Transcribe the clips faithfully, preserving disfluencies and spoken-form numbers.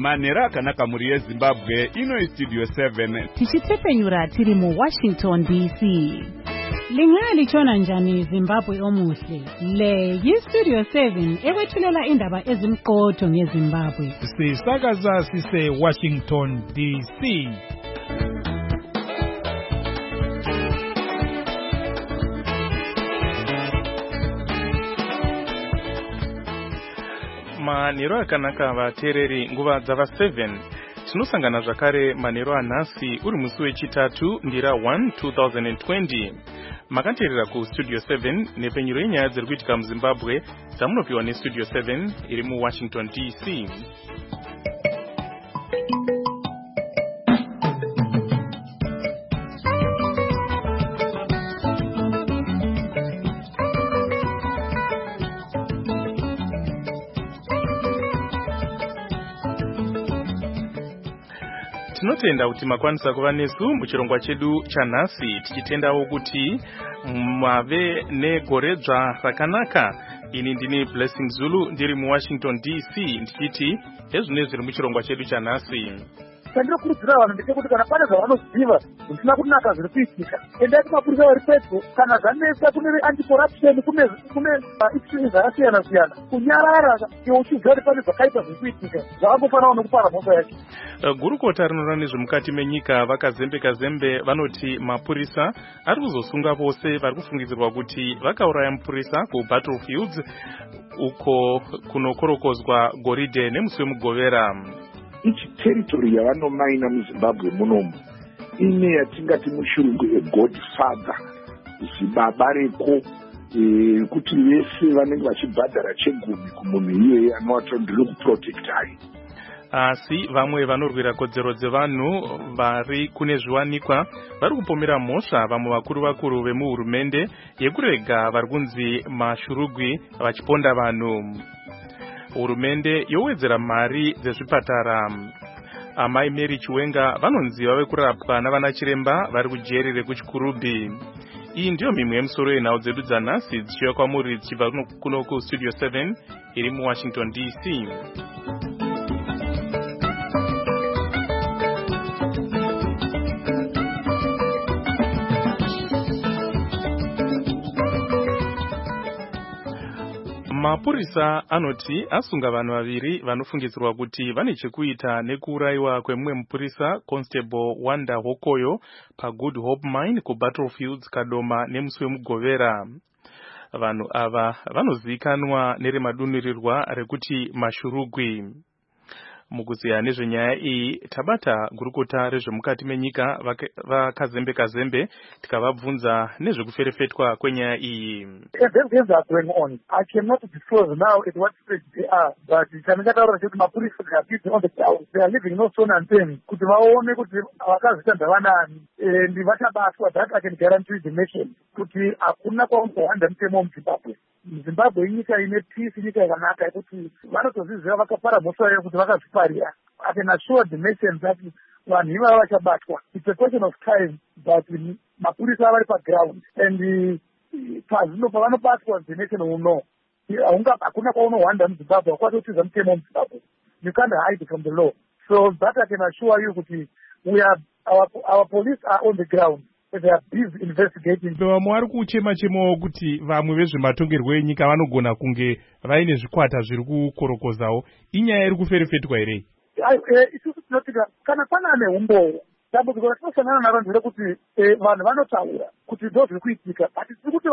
Manera akanaka muri yeZimbabwe ino studio seven. Tichitepenyura tiri mu Washington D C. Lingaya lichona njani Zimbabwe omuhle. Le yi studio seven ewethulela indaba ezimqotho ngeZimbabwe. Sisakaza sise Washington D C. Manero akanaka vatereri nguva dzava seven. Tinosangana zvakare manero anhasi uri musi wechitatu ndira one two thousand twenty. Makateerera ku studio seven nepenyuro yenyaya dziri kuitika muZimbabwe dzamunopiwa nestudio seven iri mu Washington D C. Tinotenda kuti makwanisa kuva nesu muchirongwa chedu chanhasi tichitendawo kuti mave negoredzva rakanaka. Ini ndini Blessing Zulu ndiri mu Washington D C ndichiti hezvine zviri muchirongwa chedu chanhasi. Tandinokurudzira vanhu ndechekuti kana pane zvavanoziva zvisina kunaka zviri kuitika endai kumapurisa vari pedyo. Kana zvanesa kune anti-corruption kune kune issues dzakasiyana siyana kunyarara iwe uchiziva kuti pane zvakaita zviri kuitika zvakangofanawo nekupara mhosva yacho. Gurukota rinoona nezvemukati menyika vakazembeka zembe vanoti mapurisa ari kuzosunga vose vari kufungidzirwa kuti vakauraya mupurisa kubattlefields uko kunokorokozwa goridhe nemusi wemugovera. Ichi territory yavanomaina muZimbabwe munomu ine yatingati muchirungu egodfather, zibaba reko kuti vese vanenge vachibhadhara chegumi kumunhu iyeye anowati ndiri kuprotect hai. Asi vamwe vanorwira kodzero dzevanhu vari kune zviwanikwa vari kupomera mhosva vamwe vakuru vakuru vemuhurumende yekurega vari kunzi mashurugwi vachiponda vanhu. Hurumende yowedzera mari dzezvipatara. Amai Mary Chiwenga vanonzi vave kurapwa navana chiremba vari kujeri rekuchikurubhi. Iyi ndiyo mimwe yemusoro yenhau dzedu dzanhasi dzichiuya kwamuri dzichibva kuno ku studio seven iri mu Washington D C. Mapurisa anoti asunga vanhu vaviri vanofungidzirwa kuti vane chekuita nekuurayiwa kwemumwe mupurisa Constable Wanda Hokoyo paGood Hope Mine kuBattlefields Kadoma nemusi wemugovera. Vanhu ava vanozivikanwa neremadunirirwa rekuti mashurugwi. Mukuziya nezvenyaya iyi tabata gurukota rezvemukati menyika vakazembeka zembe tikavabvunza nezvekuferefetwa kwenyaya iyi. Things are going on. I cannot disclose now at what stage they are, but chanekataura kuti mapurisa they are busy on the ground. They are living no stone unturned kuti vaone kuti vakazvitanda vanani and vachabatwa. That I can guarantee the nation kuti hakuna kwaunohwanda mutemo muZimbabwe. Zimbabwe inyika ine peace, inyika yakanaka yekuti vanotozviziva vakapara mhosva yayo kuti vakazviparira. I can assure the nation that vanhu ivava vachabatwa. It's a question of time, but mapurisa vari paground and pazvino pavanobatwa the nation will know. Hakuna kwaunohwanda muZimbabwe, hakwatotiza mutemo muZimbabwe. You can't hide from the law. So that I can assure you kuti we are our our police are on the ground. They are busy investigating. Vamwe vari kuchema chemawo kuti vamwe vezvematongerwo enyika vanogona kunge vaine zvikwata zviri kukorokozawo. Inyaya iri kuferefetwa here? Isusu tinotika kana pana ane umbowo dambudziko ratinosangana naro nderekuti vanhu vanotaura kuti ndo zviri kuitika, but tiri kuti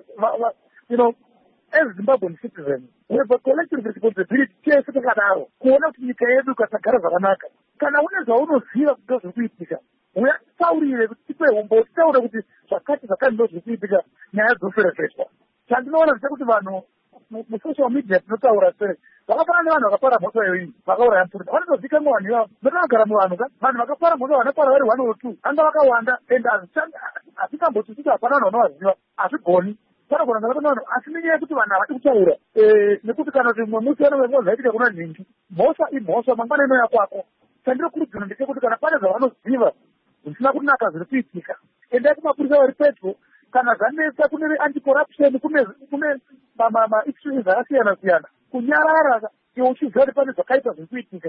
you know, as Zimbabwean citizens we have a collective responsibility tese takadaro kuona kuti nyika yedu ikasagara zvakanaka. Kana une zvaunoziva kuti ndo zviri kuitika uyataurire kuti tipe umbowo, titaure kuti zvakati zvakati ndo zviri kuitika, nyaya dzoferefetwa. Chandinoona ndechekuti vanhu musocial media tinotaura sere vakafanana nevanhu vakapara mhosva iyoyi vakauraya mupurisa vanotozivikanwa vanhu ivavo. Ndotinogara muvanhu ka vanhu vakapara mhosva vanopara vari one or two anga vakawanda and hazvikamboti hapana vanhu vanovaziva, hazvigoni. Panogona kunge pane vanhu asi nenyaya yekuti vanhu havadi kutaura nekuti kana kuti mumwe musi vanenge zvaitika kuna nhingi mhosva imhosva mangwana inouya kwako. Chandinokurudzira ndechekuti kana pane zvavanoziva zvisina kunaka zviri kuitika endai kumapurisa vari pedyo. Kana zvanesa kune anti-corruption kune kune issues dzakasiyana siyana kunyarara iwe uchiziva kuti pane zvakaita zviri kuitika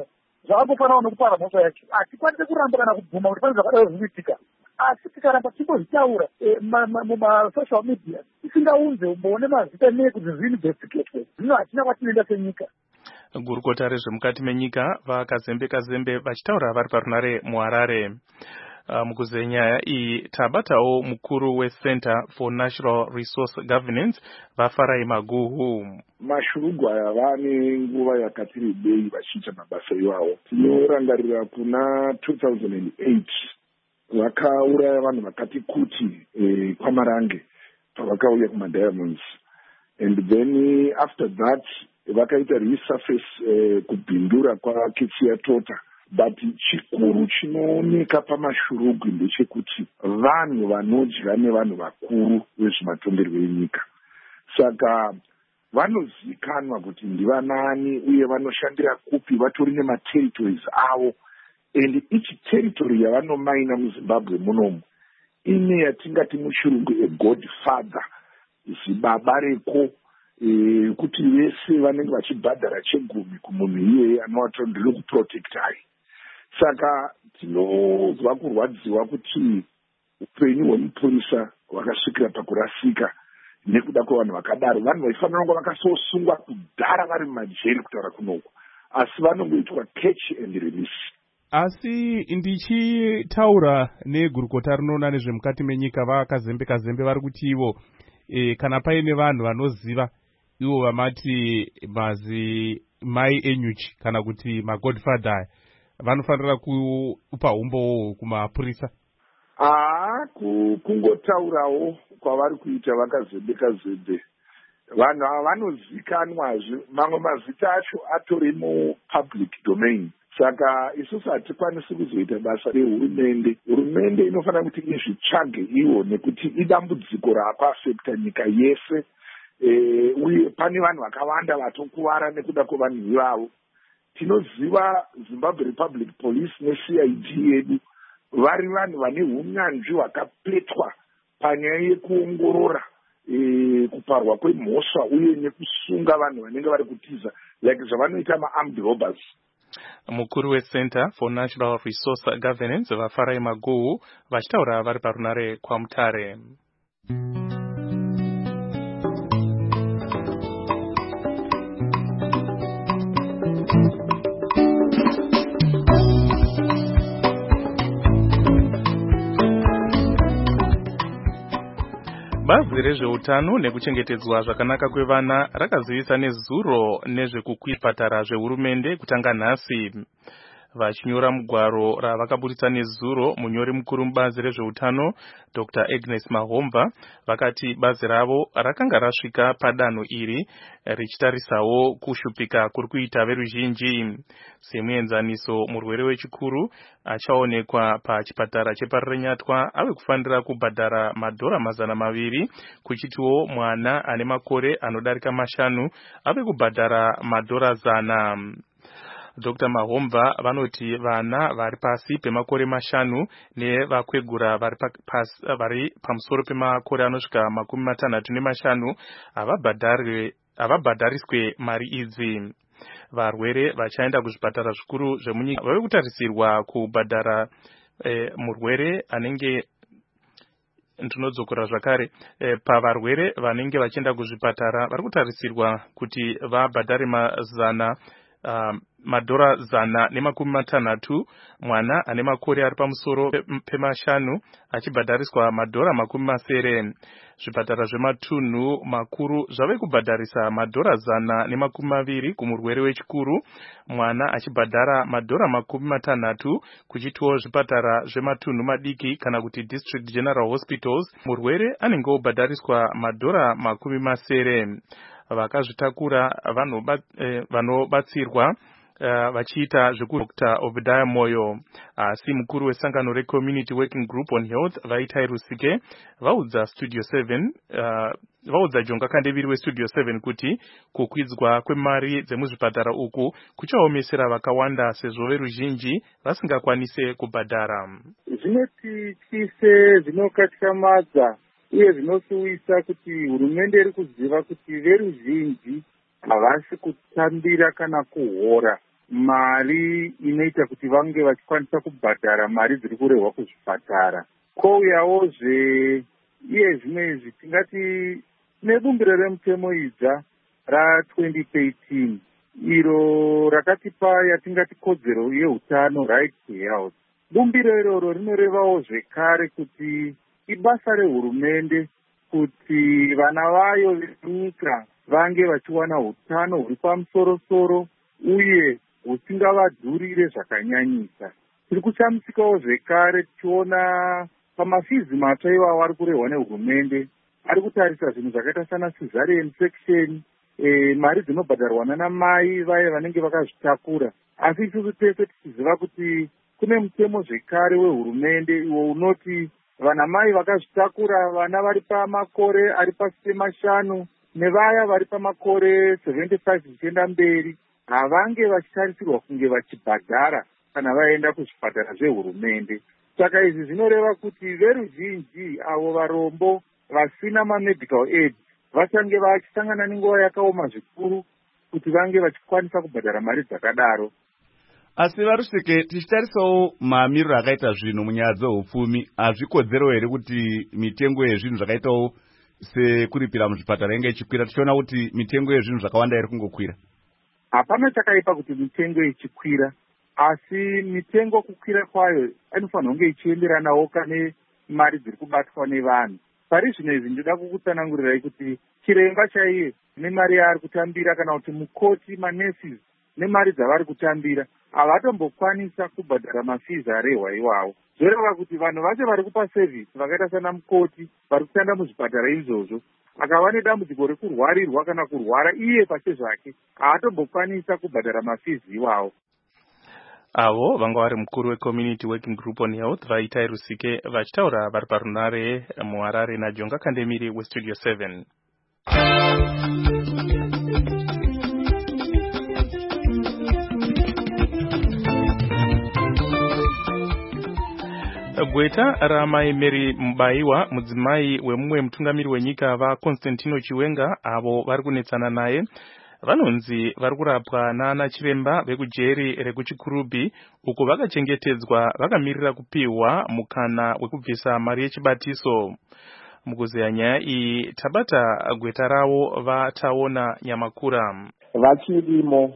zvakangofanana nekupara mhosva yacho. Hatikwanise kuramba kana kubvuma kuti pane zvakadaro zvinoitika, asi tikaramba timbozvitaura mumasocial media tisingaunze umboone mazita nee kuti zviinvestigate, zvino hatina kwatinoenda senyika. Gurukota rezvemukati menyika vakazembe kazembe vachitaura vari parunare muHarare. Uh, mukuzenya iyi tabatawo mukuru weCenter for Natural Resource Governance vaFarai Maguhu. Mashurugwa aya vane nguva yakati rebei vachiita mabasa iwawo. Tinorangarira kuna two thousand eight vakauraya vanhu vakati kuti eh, kwaMarange pavakauya kumaDiamonds, and then after that vakaita resurface eh, kubhindura kwaKetsiya Tota. But chikuru chinooneka pamashurugwi ndechekuti vanhu vanodya nevanhu vakuru vezvematongerwo enyika. Saka vanozikanwa kuti ndivanani uye vanoshandira kupi, vatori nemateritories avo, and ichi territory yavanomaina muZimbabwe munomu ine yatingati muchirungu egodfather, zibaba reko, e, kuti vese vanenge vachibhadhara chegumi kumunhu iyeye anovati ndiri kuprotectai. Saka tinozwa kurwadziwa kuti upenyu hwemupurisa hwakasvikira pakurasika nekuda kwevanhu vakadaro. Vanhu vaifanira kunge vakasosungwa kudhara vari mumajeri kutaura kunoku, asi vanongoitwa catch and release. Asi ndichitaura negurukota rinoona nezvemukati menyika vakazembe kazembe vari kuti ivo e, kana paine vanhu vanoziva ivo vamati mazi mai enyuchi kana kuti magodfather vanofanira kupa umbo kumapurisa. Ah, kungotaurawo kwavari kuita vakazembe kazembe. Vanhu ava vanozikanwazve, mamwe mazita acho atori mupublic domain. Saka isusu hatikwanisi kuzoita basa rehurumende. Hurumende inofanira kuti izvitsvage iwo nekuti idambudziko rakaafekta nyika yese, e, uye pane vanhu vakawanda vatokuvara nekuda kwevanhu ivavo. Tinoziva Zimbabwe Republic Police neC I D yedu vari vanhu vane hunyanzvi hwakapetwa panyaya yekuongorora e, kuparwa kwemhosva uye nekusunga vanhu vanenge vari kutiza like zvavanoita ma-armed robbers. Mukuru weCenter for Natural Resource Governance vaFarai Maguhu vachitaura vari parunare kwaMutare. Bazi rezveutano nekuchengetedzwa zvakanaka kwevana rakazivisa nezuro nezvekukwipatara zvehurumende kutanga nhasi. Vachinyora mugwaro ravakaburitsa nezuro, munyori mukuru mubazi rezveutano Doctor Agnes Mahomva vakati bazi ravo rakanga rasvika padanho iri richitarisawo kushupika kuri kuita veruzhinji. Semuenzaniso, murwere wechikuru achaonekwa pachipatara chepaRenyatwa ave kufanira kubhadhara madhora mazana maviri, kuchitiwo mwana ane makore anodarika mashanu ave kubhadhara madhora zana. Doctor Mahomva vanoti vana vari pasi pemakore mashanu nevakwegura vari vari pamusoro pemakore anosvika makumi matanhatu nemashanu havabhadhariswe mari idzi. Varwere vachaenda kuzvipatara zvikuru zvemunyika vave kutarisirwa kubhadhara eh, murwere anenge ndinodzokera zvakare e, pavarwere vanenge vachienda kuzvipatara vari kutarisirwa kuti vabhadhare mazana Uh, madhora zana nemakumi matanhatu, mwana ane makore ari pamusoro pemashanu achibhadhariswa madhora makumi masere. Zvipatara zvematunhu makuru zvave kubhadharisa madhora zana nemakumi maviri kumurwere wechikuru, mwana achibhadhara madhora makumi matanhatu, kuchitiwo zvipatara zvematunhu madiki kana kuti district general hospitals murwere anenge obhadhariswa madhora makumi masere. Vakazvitakura vanobatsirwa uh, vachiita zveku Doctor Obadiah Moyo. Asi mukuru wesangano reCommunity Working Group on Health Vaitai Rusike vaudza Studio seven uh, vaudza Jonga Kandeviri weStudio seven kuti kukwidzwa kwemari dzemuzvipatara uku kuchaomesera vakawanda sezvo veruzhinji vasingakwanise kubhadhara. Zvinoti tise zvinokatyamadza uye zvinosuwisa kuti hurumende iri kuziva kuti veruzhinji havasi kutambira kana kuhora mari inoita kuti vange vachikwanisa kubhadhara mari dziri kurehwa kuzvipatara. Kouyawozve iye zvimwe izvi tingati nebumbiro remutemo idzva ratwenty thirteen iro rakatipa yatingati kodzero yeutano, right to health. Bumbiro iroro rinorevawo zvekare kuti ibasa rehurumende kuti vana vayo venyika vange vachiwana utano huri pamusoro-soro uye husingavadhurire zvakanyanyisa. Tiri kushamisikawo zvekare tichiona pamafizi matsva iwawo ari kurehwa nehurumende ari kutarisa zvinhu zvakaita sana cesarean section, e, mari dzinobhadharwa nanamai vaye vanenge vakazvitakura. Asi isusu tese tichiziva kuti kune mutemo zvekare wehurumende iwo unoti vanamai vakazvitakura vana vari pamakore ari pasi pemashanu nevaya vari pamakore seventy-five zvichienda mberi havange vachitarisirwa kunge vachibhadhara kana vaenda kuzvipatara zvehurumende. Saka izvi zvinoreva kuti veruzhinji avo varombo vasina mamedical aid vachange vachisangana nenguva yakaoma zvikuru kuti vange vachikwanisa kubhadhara mari dzakadaro. Asi Varuseke, tichitarisawo mamiriro akaita zvinhu munyaya dzehupfumi, hazvikodzero here kuti mitengo yezvinhu zvakaitawo sekuripira muzvipatara inge ichikwira? Tichiona kuti mitengo yezvinhu zvakawanda iri kungokwira. Hapana chakaipa kuti mitengo ichikwira, asi mitengo kukwira kwayo inofanira kunge ichienderanawo kane mari dziri kubatwa nevanhu. Pari zvino izvi ndinoda kukutsanangurirai kuti chiremba chaiye nemari yaari kutambira kana kuti mukoti, manesi nemari dzavari kutambira havatombokwanisa kubhadhara mafizi arehwa iwawo. Zvoreva kuti vanhu vacho vari kupa sevhisi vakaita sana mukoti vari kushanda muzvipatara izvozvo akava nedambudziko rekurwarirwa kana kurwara iye pake zvake haatombokwanisa kubhadhara mafizi iwawo. Avo vanga vari mukuru weCommunity Working Group on Health vaita Rusike vachitaura vari parunare muHarare naJonga Kandemiri weStudio seven. Gweta ramai Mary Mbaiwa mudzimai wemumwe mutungamiri wenyika vaConstantino Chiwenga avo vari kunetsana naye vanonzi vari kurapwa naana chiremba vekujeri rekuchikurubhi uko vakachengetedzwa vakamirira kupiwa mukana wekubvisa mari yechibatiso. Mukuzeya nyaya iyi tabata gweta ravo vataona Nyamakura. Vachirimo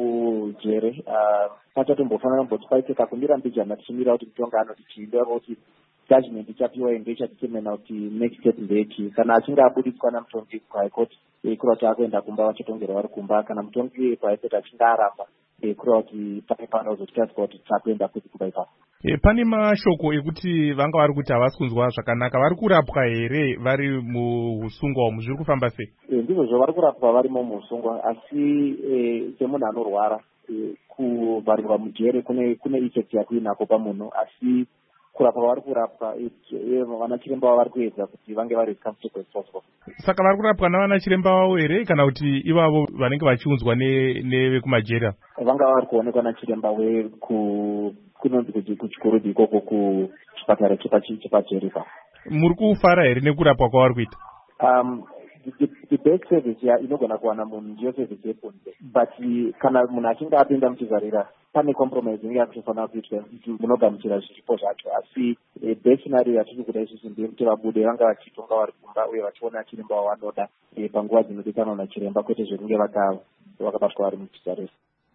mujere pachatombofanira kuti paite kakumbira mbijana tichimira kuti mutongano tichiinda kuti judgment ichapiwa ende ichadetermina kuti next step ndeki kana achinge abudiswa namutongi kuhigh court kureva kuti akuenda kumba vachitongerwa vari kumba kana mutongi paiseti achinge aramba kureva kuti pane panozotiratidza kuti takuenda kuti kumba ipapo. E, pane mashoko ekuti vanga vari kuti havasi kunzwa zvakanaka, vari kurapwa here vari muhusungwa umu, zviri kufamba sei? E, ndizvozvo vari kurapwa varimo muhusungwa, asi e, semunhu anorwara e, kuvharirwa mujere kune kune effect yakuinako pamunhu, asi kurapwa vari kurapwa vana chiremba vari kuedza kuti vange vari comfortable as possible. Saka vari kurapwa navana chiremba vavo here kana kuti ivavo vanenge vachiunzwa nevekumajera? Vanga vari kuonekwa nachiremba weku kunonzi kuti kuchikurudhi ikoko kuchipatara chepajeripa. Muri kufara here nekurapwa kwavari kuita? Um, the, the best service ya inogona kuwana munhu ndiyo service yekunze, but kana munhu achinge apinda muchizarira pane compromise inge yakutofanira kuitwa munogamuchira zviripo zvacho, asi best scenario yatiri kuda isusu ndeyekuti vabude vanga vachitonga vari kumba uye vachiona chiremba wavanoda panguva dzinodikanwa nachiremba, kwete zvekunge vakabatwa vari muchizarira.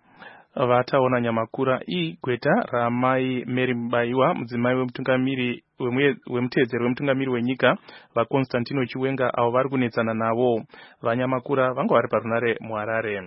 Vataona Nyamakura. I gweta ramai Mary Mbaiwa mudzimai wemutungamiri wemuteedzeri wemutungamiri wenyika vaConstantino Chiwenga avo vari kunetsana navo. VaNyamakura vanga vari parunare muHarare.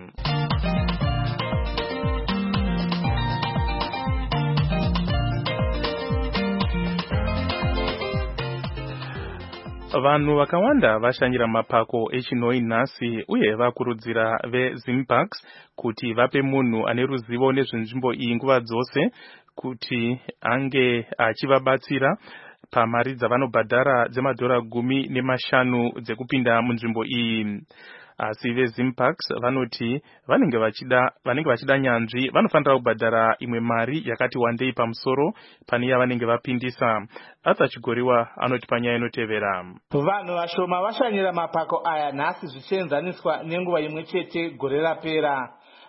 Vanhu vakawanda vashanyira mapako echinoi nhasi uye vakurudzira veZimparks kuti vape munhu ane ruzivo nezvenzvimbo iyi nguva dzose kuti ange achivabatsira pamari dzavanobhadhara dzemadhora gumi nemashanu dzekupinda munzvimbo iyi. Asi veZimparks vanoti vanenge vachida vanenge vachida nyanzvi vanofanira kubhadhara imwe mari yakati wandei pamusoro pane yavanenge vapindisa. Atachigoriwa anoti panyaya inotevera. Vanhu vashoma vashanyira mapako aya nhasi zvichienzaniswa nenguva imwe chete gore rapera.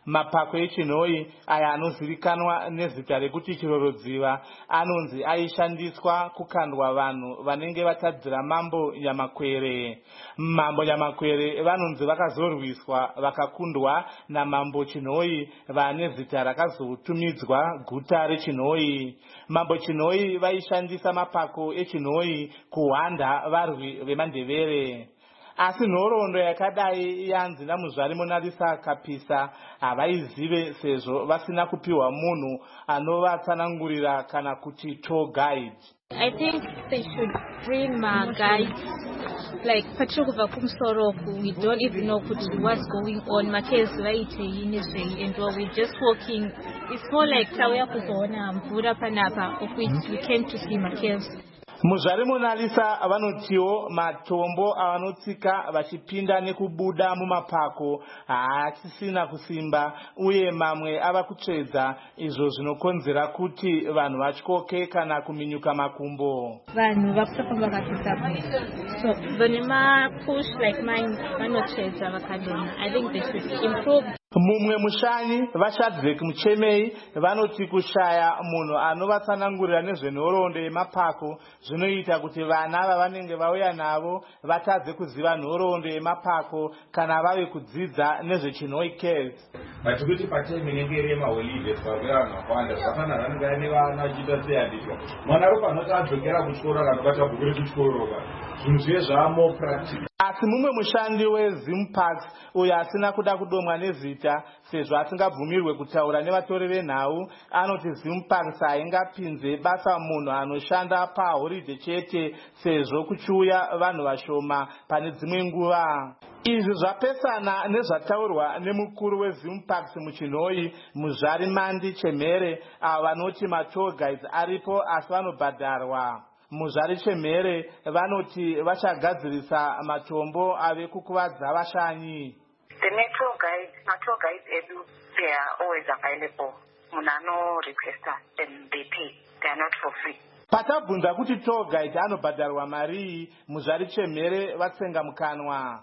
mapako echinhoi aya anozivikanwa nezita rekuti chirorodziva anonzi aishandiswa kukandwa vanhu vanenge vatadzira mambo Nyamakwere. Mambo Nyamakwere vanonzi vakazorwiswa vakakundwa namambo Chinhoi vane zita rakazotumidzwa guta rechinhoi. Mambo Chinhoi vaishandisa mapako echinhoi kuhwanda varwi vemandevere. Asi nhoroondo yakadai yanzi namuzvari Monalisa Kapisa havaizive sezvo vasina kupiwa munhu anovatsanangurira kana kuti tour guide. I think they should bring my guides, like Patrikuva Kumsoroku. We don't even know what's going on. Makezi vaite inezvei, and while we're just walking, it's more like tauya kuzoona mvura panapa, of which we came to see Makezi. Muzvari Monalisa vanotiwo matombo avanotsika vachipinda nekubuda mumapako haasisina kusimba uye mamwe ava kutsvedza, izvo zvinokonzera kuti vanhu vatyoke kana kuminyuka makumbo. Vanhu vakutofamba vakapisa. So vanema push like mine vanotsvedza vakadona. I think they should improve. Mumwe mushanyi vaShadrack Muchemei vanoti kushaya munhu anovatsanangurira nezvenhoroondo yemapako zvinoita kuti vana vavanenge vauya navo vatadze kuziva nhoroondo yemapako kana vave kudzidza nezvechinhoi caves. Matikuti patime inenge iri yemaholidays pakuya vanhu vakawanda zvafanana vanenge vaine vana vachiita seyandikwa mwana ropa anoti adzokera kuchikoro kana kubata bhuku rekuchikoro zvinhu zviye zvamo practical. Asi mumwe mushandi weZim Parks uyo asina kuda kudomwa nezita sezvo asingabvumirwe kutaura nevatori venhau anoti Zim Parks haingapinze basa munhu anoshanda paholiday chete sezvo kuchiuya vanhu vashoma pane dzimwe nguva. Izvi zvapesana nezvataurwa nemukuru weZim Parks muchinhoi Muzvari Mandi Chemere avo vanoti matour guides aripo asi vanobhadharwa. Muzvari Chemere vanoti vachagadzirisa matombo ave kukuvadza vashanyi. The tour guide, tour guides edu, they are always available. Munano requester and they pay. They are not for free. Patabvunza kuti tour guide anobhadharwa mari, Muzvari Chemere vatsenga mukanwa.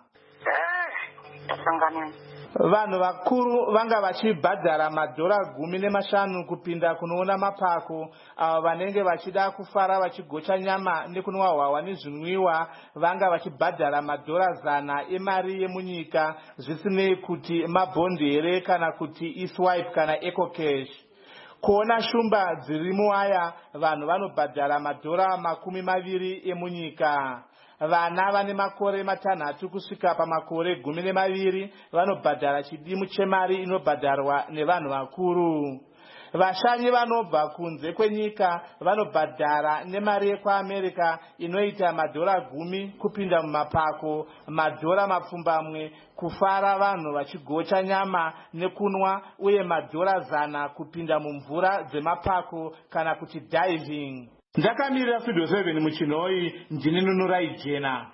Vanhu vakuru vanga vachibhadhara madhora gumi nemashanu kupinda kunoona mapako, avo vanenge vachida kufara vachigocha nyama nekunwa hwahwa nezvinwiwa vanga vachibhadhara madhora zana emari yemunyika zvisinei kuti mabhondi here kana kuti eSwipe kana EcoCash. Kuona shumba dziri muwaya vanhu vanobhadhara madhora makumi maviri emunyika. Vana vane makore matanhatu kusvika pamakore gumi nemaviri vanobhadhara chidimu chemari inobhadharwa nevanhu vakuru. Vashanyi vanobva kunze kwenyika vanobhadhara nemari yekuAmerica inoita madhora gumi kupinda mumapako, madhora mapfumbamwe kufara vanhu vachigocha nyama nekunwa uye madhora zana kupinda mumvura dzemapako kana kuti diving. Ndakamirira Studio seven muchinhoi ndine Nunurai Jena.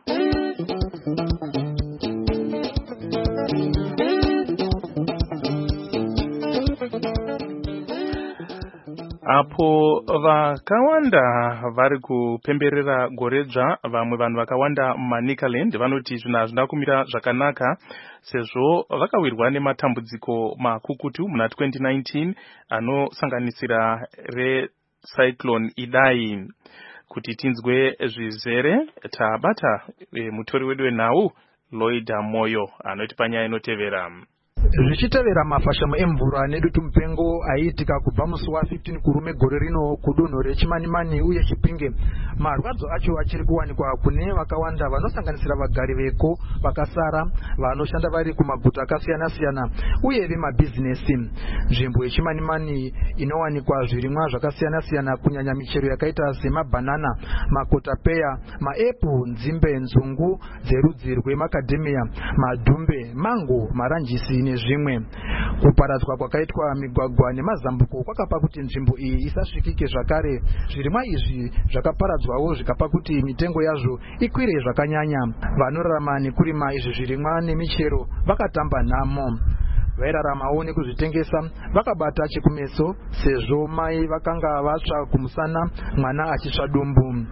Apo vakawanda vari kupemberera goredzva, vamwe vanhu vakawanda muManicaland vanoti zvinhu hazvina kumira zvakanaka sezvo vakawirwa nematambudziko makukutu muna twenty nineteen anosanganisira re Cyclone Idai. Kuti tinzwe zvizere tabata e, mutori wedu wenhau Lloyd Moyo anoti panyaya inotevera. Zvichitevera mafashamo emvura nedutu mupengo aiitika kubva musi wa15 kurume gore rino kudunhu reChimanimani uye Chipinge, marwadzo acho achiri kuwanikwa kune vakawanda vanosanganisira vagari veko vakasara vanoshanda vari kumaguta akasiyana siyana uye vemabhizinesi. Nzvimbo yeChimanimani inowanikwa zvirimwa zvakasiyana siyana kunyanya michero yakaita semabhanana, makotapeya, maepu, nzimbe, nzungu dzerudzi rwemakadhemia, madhumbe, mango, maranjisi nezvimwe. Kuparadzwa kwakaitwa migwagwa nemazambuko kwakapa kuti nzvimbo iyi isasvikike zvakare. Zvirimwa izvi zvakaparadzwawo zvikapa kuti mitengo yazvo ikwire zvakanyanya. Vanorarama nekurima izvi zvirimwa nemichero vakatamba nhamo. Vairaramawo nekuzvitengesa vakabata chekumeso sezvo mai vakanga vatsva kumusana mwana achisva dumbu.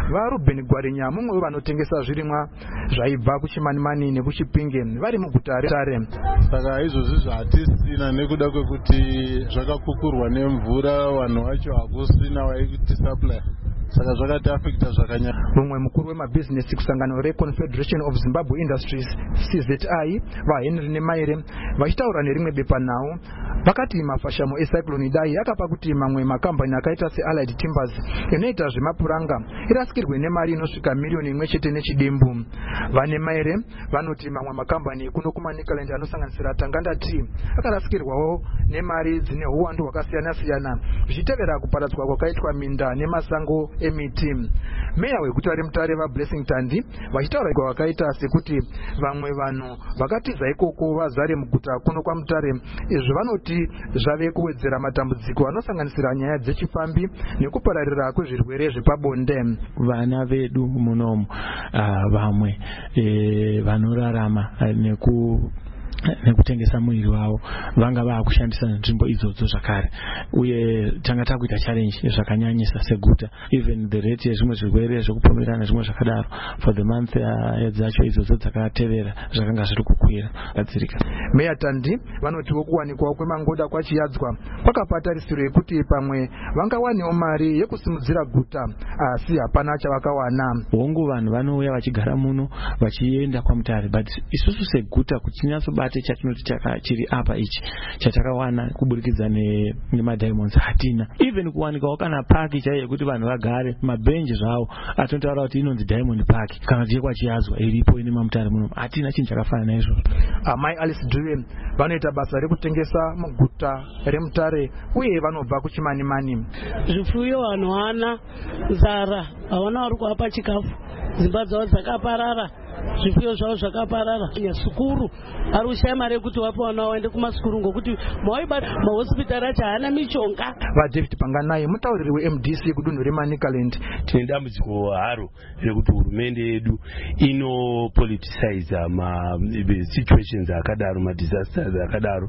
vaRuben Gwarinya mumwe wevanotengesa zvirimwa zvaibva kuChimanimani nekuChipinge vari muguta reTare. Saka izvozvi zvatisina nekuda kwekuti zvakakukurwa nemvura, vanhu vacho hakusina waikuti supply, saka zvakati afekta zvakanyanya. Mumwe mukuru wemabhizinesi kusangano reConfederation of Zimbabwe Industries C Z I vaHenry Nemaire vachitaura nerimwe bepa nhau vakati mafashamo eCyclone Idai akapa kuti mamwe makambani akaita seAllied Timbers inoita zvemapuranga irasikirwe nemari inosvika miliyoni imwe chete nechidimbu. VaNemaire vanoti mamwe makambani kuno kuManicaland anosanganisira Tanganda Tea akarasikirwawo nemari dzine uwandu hwakasiyana siyana zvichitevera kuparadzwa kwakaitwa minda nemasango emiti. Meya weguta reMutare vaBlessing Tandi vachitaura kwakaita sekuti vamwe vanhu vakatiza ikoko vazare muguta kuno kwaMutare izvo vanoti zvave kuwedzera matambudziko anosanganisira nyaya dzechifambi nekupararira kwezvirwere zvepabonde. Vana vedu munomu uh, vamwe e, vanorarama neku nekutengesa mwiri wavo vanga vakushandisa nzvimbo idzodzo zvakare, uye tanga takuita challenge zvakanyanyisa seguta, even the rate yezvimwe zvirwere zvekupomerana zvimwe zvakadaro for the month dzacho uh, idzodzo dzakatevera zvakanga zviri kukwira gadzirika. Meya Tandi vanotiwo kuwanikwawo kwemangoda kwachiyadzwa kwakapatarisiro yekuti pamwe vangawanewo mari yekusimudzira guta asi hapana chavakawana. Hongu vanhu vanouya vachigara muno vachienda kwaMutare, but isusu seguta kuchinyatsobata chatinoti chiri apa ichi chatakawana kuburikidza nemadiamonds hatina. Even kuwanikwawo kana paki chaiyo yekuti vanhu vagare mabhenji zvavo atotaura kuti inonzi Diamond Park kana tiye kwachiyadzwa iripo ine maMutare muno hatina chinhu chakafanana naizvozvo. Amai Alice Dube vanoita basa rekutengesa muguta reMutare uye vanobva kuChimanimani. Zvifuyo vanhu vana nzara havana vari kuapa chikafu, dzimba dzavo dzakaparara, zvifuyo zvavo zvakaparara. Sukuru ari kushaya mari yekuti vape vana vaende kumasukuru ngokuti mawaibata mahospitari acho haana mishonga. VaDavid Panganai mutauriri weM D C kudunhu reManicaland. Tine dambudziko haro rekuti hurumende yedu inopoliticize ma situations akadaro, madisasters akadaro,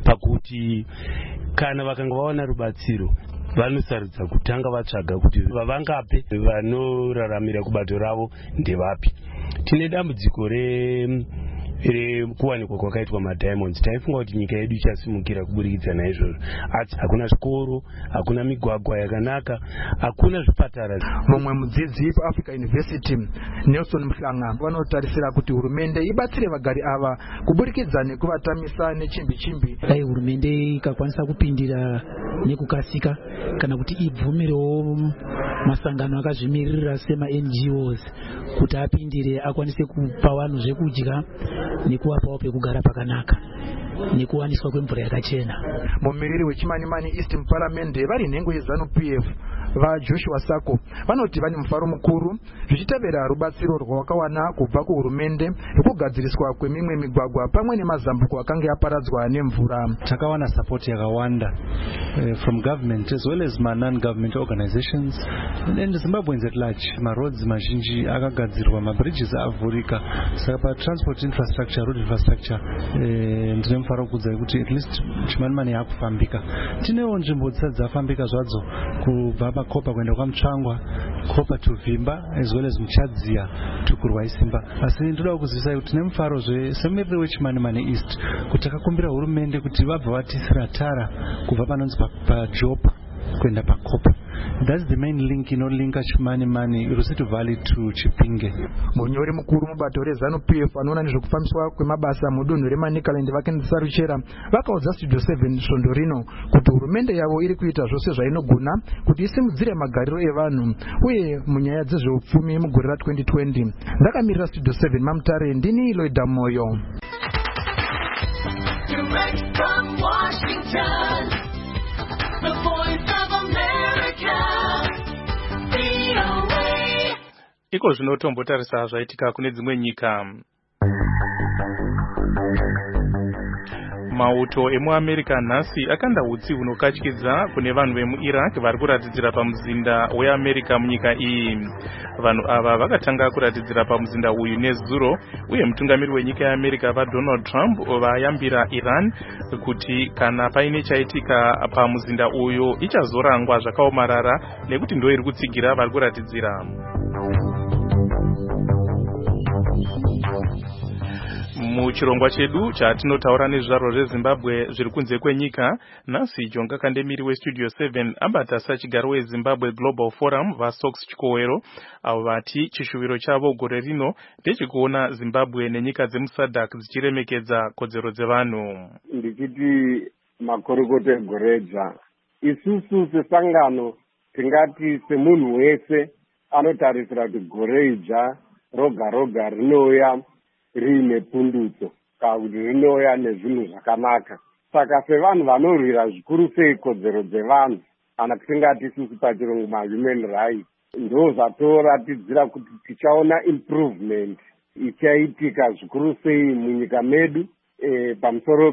pakuti kana vakanga vaona rubatsiro vanosarudza kutanga vatsvaga kuti vavangape vanoraramira kubato ravo ndevapi. Tine dambudziko re rekuwanikwa kwakaitwa madiamonds. Taifunga kuti nyika yedu ichasimukira kuburikidza naizvozvo, asi hakuna zvikoro, hakuna migwagwa yakanaka, hakuna zvipatara. Mumwe mudzidzi paAfrica University Nelson Mhlanga vanotarisira kuti hurumende ibatsire vagari ava kuburikidza nekuvatamisa nechimbi chimbi. Dai hurumende ikakwanisa kupindira nekukasika kana kuti ibvumirewo masangano akazvimiririra sema N G Os kuti apindire akwanise kupa vanhu zvekudya nekuvapawo pekugara pakanaka nekuwaniswa kwemvura yakachena. Mumiriri weChimanimani East muParamende vari nhengo yeZanu P F vaJoshua Sako vanoti vane mufaro mukuru zvichitevera rubatsiro rwavakawana kubva kuhurumende rwekugadziriswa kwemimwe migwagwa pamwe nemazambuko akanga aparadzwa nemvura. Takawana support yakawanda uh, from government as well as ma non-government organizations and Zimbabweans at large. Maroads mazhinji akagadzirwa, mabridges avhurika, saka pa transport infrastructure, road infrastructure uh, ndine mufaro kudzai kuti at least Chimanimani yakufambika. Tinewo nzvimbo dzisati dzafambika zvadzo kubva paKopa kuenda kwaMutsvangwa, Kopa to Vimba as well as Muchadzia to Kurwaisimba. Asi ndoda kuzivisa kuti tine mufaro zve semumiriri weChimanimani East kuti takakumbira hurumende kuti vabva vatisira tara kubva panonzi paJopa kuenda paKopa. That's the main link inolinka Chimanimani Rusitu Valley to Chipinge. Munyori mukuru mubato reZanu P F anoona nezvekufambiswa kwemabasa mudunhu reManicaland Vakendi Saruchera vakaudza Studio seven svondo rino kuti hurumende yavo iri kuita zvose zvainogona kuti isimudzire magariro evanhu uye munyaya dzezveupfumi mugore ratwenty twenty. Ndakamirira Studio seven maMutare ndini Loida Moyo. Direct from Washington, the voice of America, V O A. Iko zvinotombotarisa zvaitika kune dzimwe nyika. Mauto emuAmerica nhasi akanda hutsi hunokatyidza kune vanhu vemuIraq vari kuratidzira pamuzinda weAmerica munyika iyi. Vanhu ava vakatanga kuratidzira pamuzinda uyu nezuro, uye mutungamiri wenyika yeAmerica vaDonald Trump vayambira Iran kuti kana paine chaitika pamuzinda uyu ichazorangwa zvakaomarara nekuti ndo iri kutsigira vari kuratidzira. muchirongwa chedu chatinotaura nezvizvarwa zvezimbabwe zviri kunze kwenyika. Nansi Jonga Kandemiri westudio seven abata sachigaro wezimbabwe Global Forum vaSox Chikowero, avo vati chishuviro chavo gore rino ndechekuona Zimbabwe nenyika dzemusadhak dzichiremekedza kodzero dzevanhu. Ndichiti makorokota egoredza, isusu sesangano tingati semunhu wese anotarisira kuti gore idzva roga roga rinouya riine pundutso kana kuti rinouya nezvinhu zvakanaka. Saka sevanhu vanorwira zvikuru sei kodzero dzevanhu, kana kusingati isusu pachirungu mahuman rights, ndo zvatoratidzira kuti tichaona improvement ichaitika zvikuru sei munyika medu e, pamusoro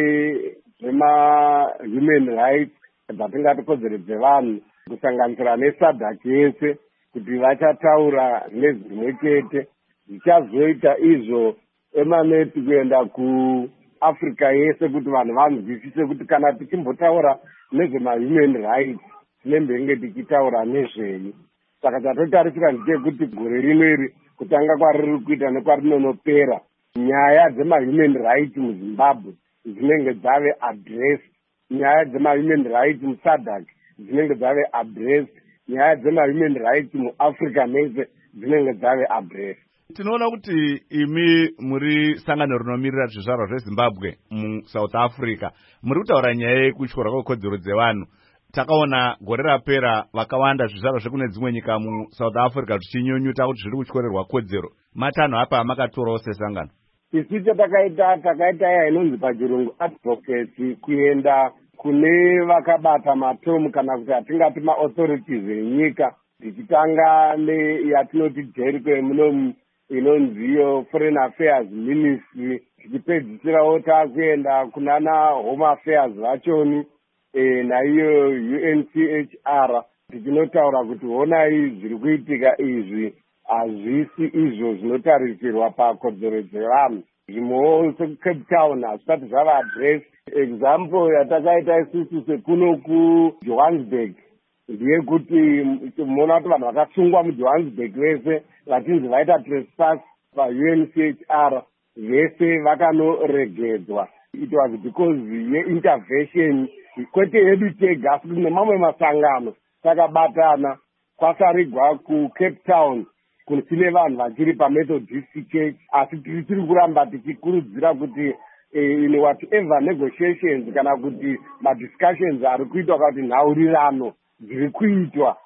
pezvemahuman rights dzatingati kodzero dzevanhu, kusanganisira nesadhak yese kuti vachataura nezvimwe chete. Zvichazoita izvo emaneti kuenda kuAfrica yese kuti vanhu vanzwisise kuti kana tichimbotaura nezvemahuman rights tinembenge tichitaura nezvei. Saka chatotarisira ndechekuti gore rineri kutanga kwariri kuita nekwarinonopera, nyaya dzemahuman rights muZimbabwe dzinenge dzave addressed, nyaya dzemahuman rights musadhak dzinenge dzave addressed, nyaya dzemahuman rights muAfrica mese dzinenge dzave addressed. Tinoona kuti imi muri sangano rinomirira zvizvarwa zveZimbabwe muSouth Africa muri kutaura nyaya yekutyora kwekodzero dzevanhu. Takaona gore rapera vakawanda zvizvarwa zvekune dzimwe nyika muSouth Africa zvichinyunyuta kuti zviri kutyorerwa kodzero. Matanho apa makatorawo sesangano. Isu chatakaita takaita iya inonzi pachirungu advocacy, kuenda kune vakabata matomu kana kuti atingati maauthorities enyika, tichitanga neyatinoti Jericho munomu inonziyo Foreign Affairs Ministry, tichipedzisirawo takuenda kunana Home Affairs vachoni e, naiyo U N C H R, tichinotaura kuti honai zviri kuitika izvi hazvisi izvo zvinotarisirwa pakodzero dzevanhu. Zvimwewo seCape Town hazvisati zvava address. Example yatakaita isusu sekuno kuJohannesburg ndeyekuti muona kuti vanhu vakasungwa muJohannesburg vese vachinzi vaita trespass paU N C H R vese vakanoregedzwa. It was because yeintervention kwete yedu tega asi nemamwe masangano takabatana kwasarigwa kuCape Town kune vanhu vachiri paMethodist Church, asi tiri tiri kuramba tichikurudzira kuti in whatever negotiations kana kuti madiscussions ari kuitwa kuti nhaurirano dziri kuitwa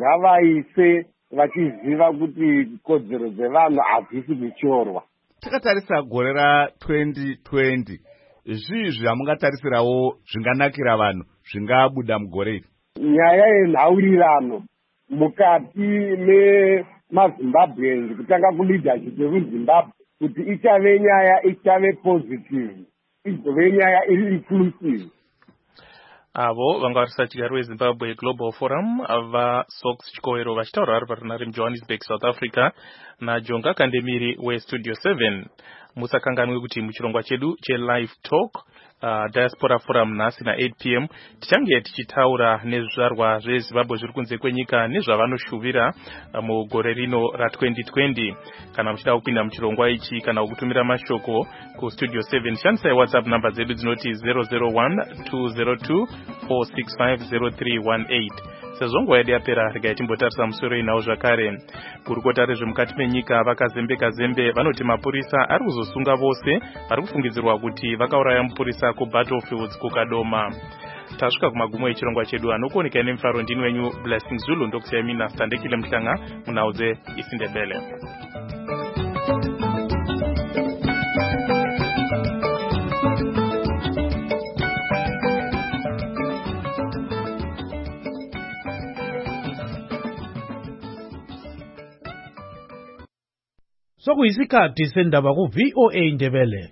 ngavaise vachiziva kuti kodzero dzevanhu hadzisi kuchorwa. Takatarisa gore ratwenty twenty, zvii zvamungatarisirawo zvinganakira vanhu zvingabuda mugore iri? Nyaya yenhaurirano mukati memaZimbabweans kutanga kuleadership yemuZimbabwe kuti ichave nyaya ichave positive, izove nyaya iri inclusive. Avo vanga vari sachigaro weZimbabwe Global Forum vaSox Chikowero vachitaura vari parinari muJohannesburg, South Africa, naJonga Kandemiri westudio seven. Musakanganwe kuti muchirongwa chedu cheLive Talk uh, Diaspora Forum nhasi na eight p m tichange tichitaura nezvizvarwa zveZimbabwe zviri kunze kwenyika nezvavanoshuvira uh, mugore rino ratwenty twenty. Kana muchida kupinda muchirongwa ichi kana kutumira mashoko kustudio seven, shandisai WhatsApp namba dzedu dzinoti zero zero one two zero two four six five zero three one eight. Sezvo nguva yedu yapera, regai timbotarisa musoro inawo zvakare. Gurukota rezvemukati menyika vakazembeka zembe vanoti mapurisa ari kuzosunga vose vari kufungidzirwa kuti vakauraya mupurisa kuBattlefields kuKadoma. Tasvika kumagumo echirongwa chedu, anokuoneka nemufaro ndini wenyu Blessing Zulu, ndokusiyai mina Standekile Mhlanga munhau dzeIsindebele. Sokuyisikhathi sendaba ku-V O A Ndebele.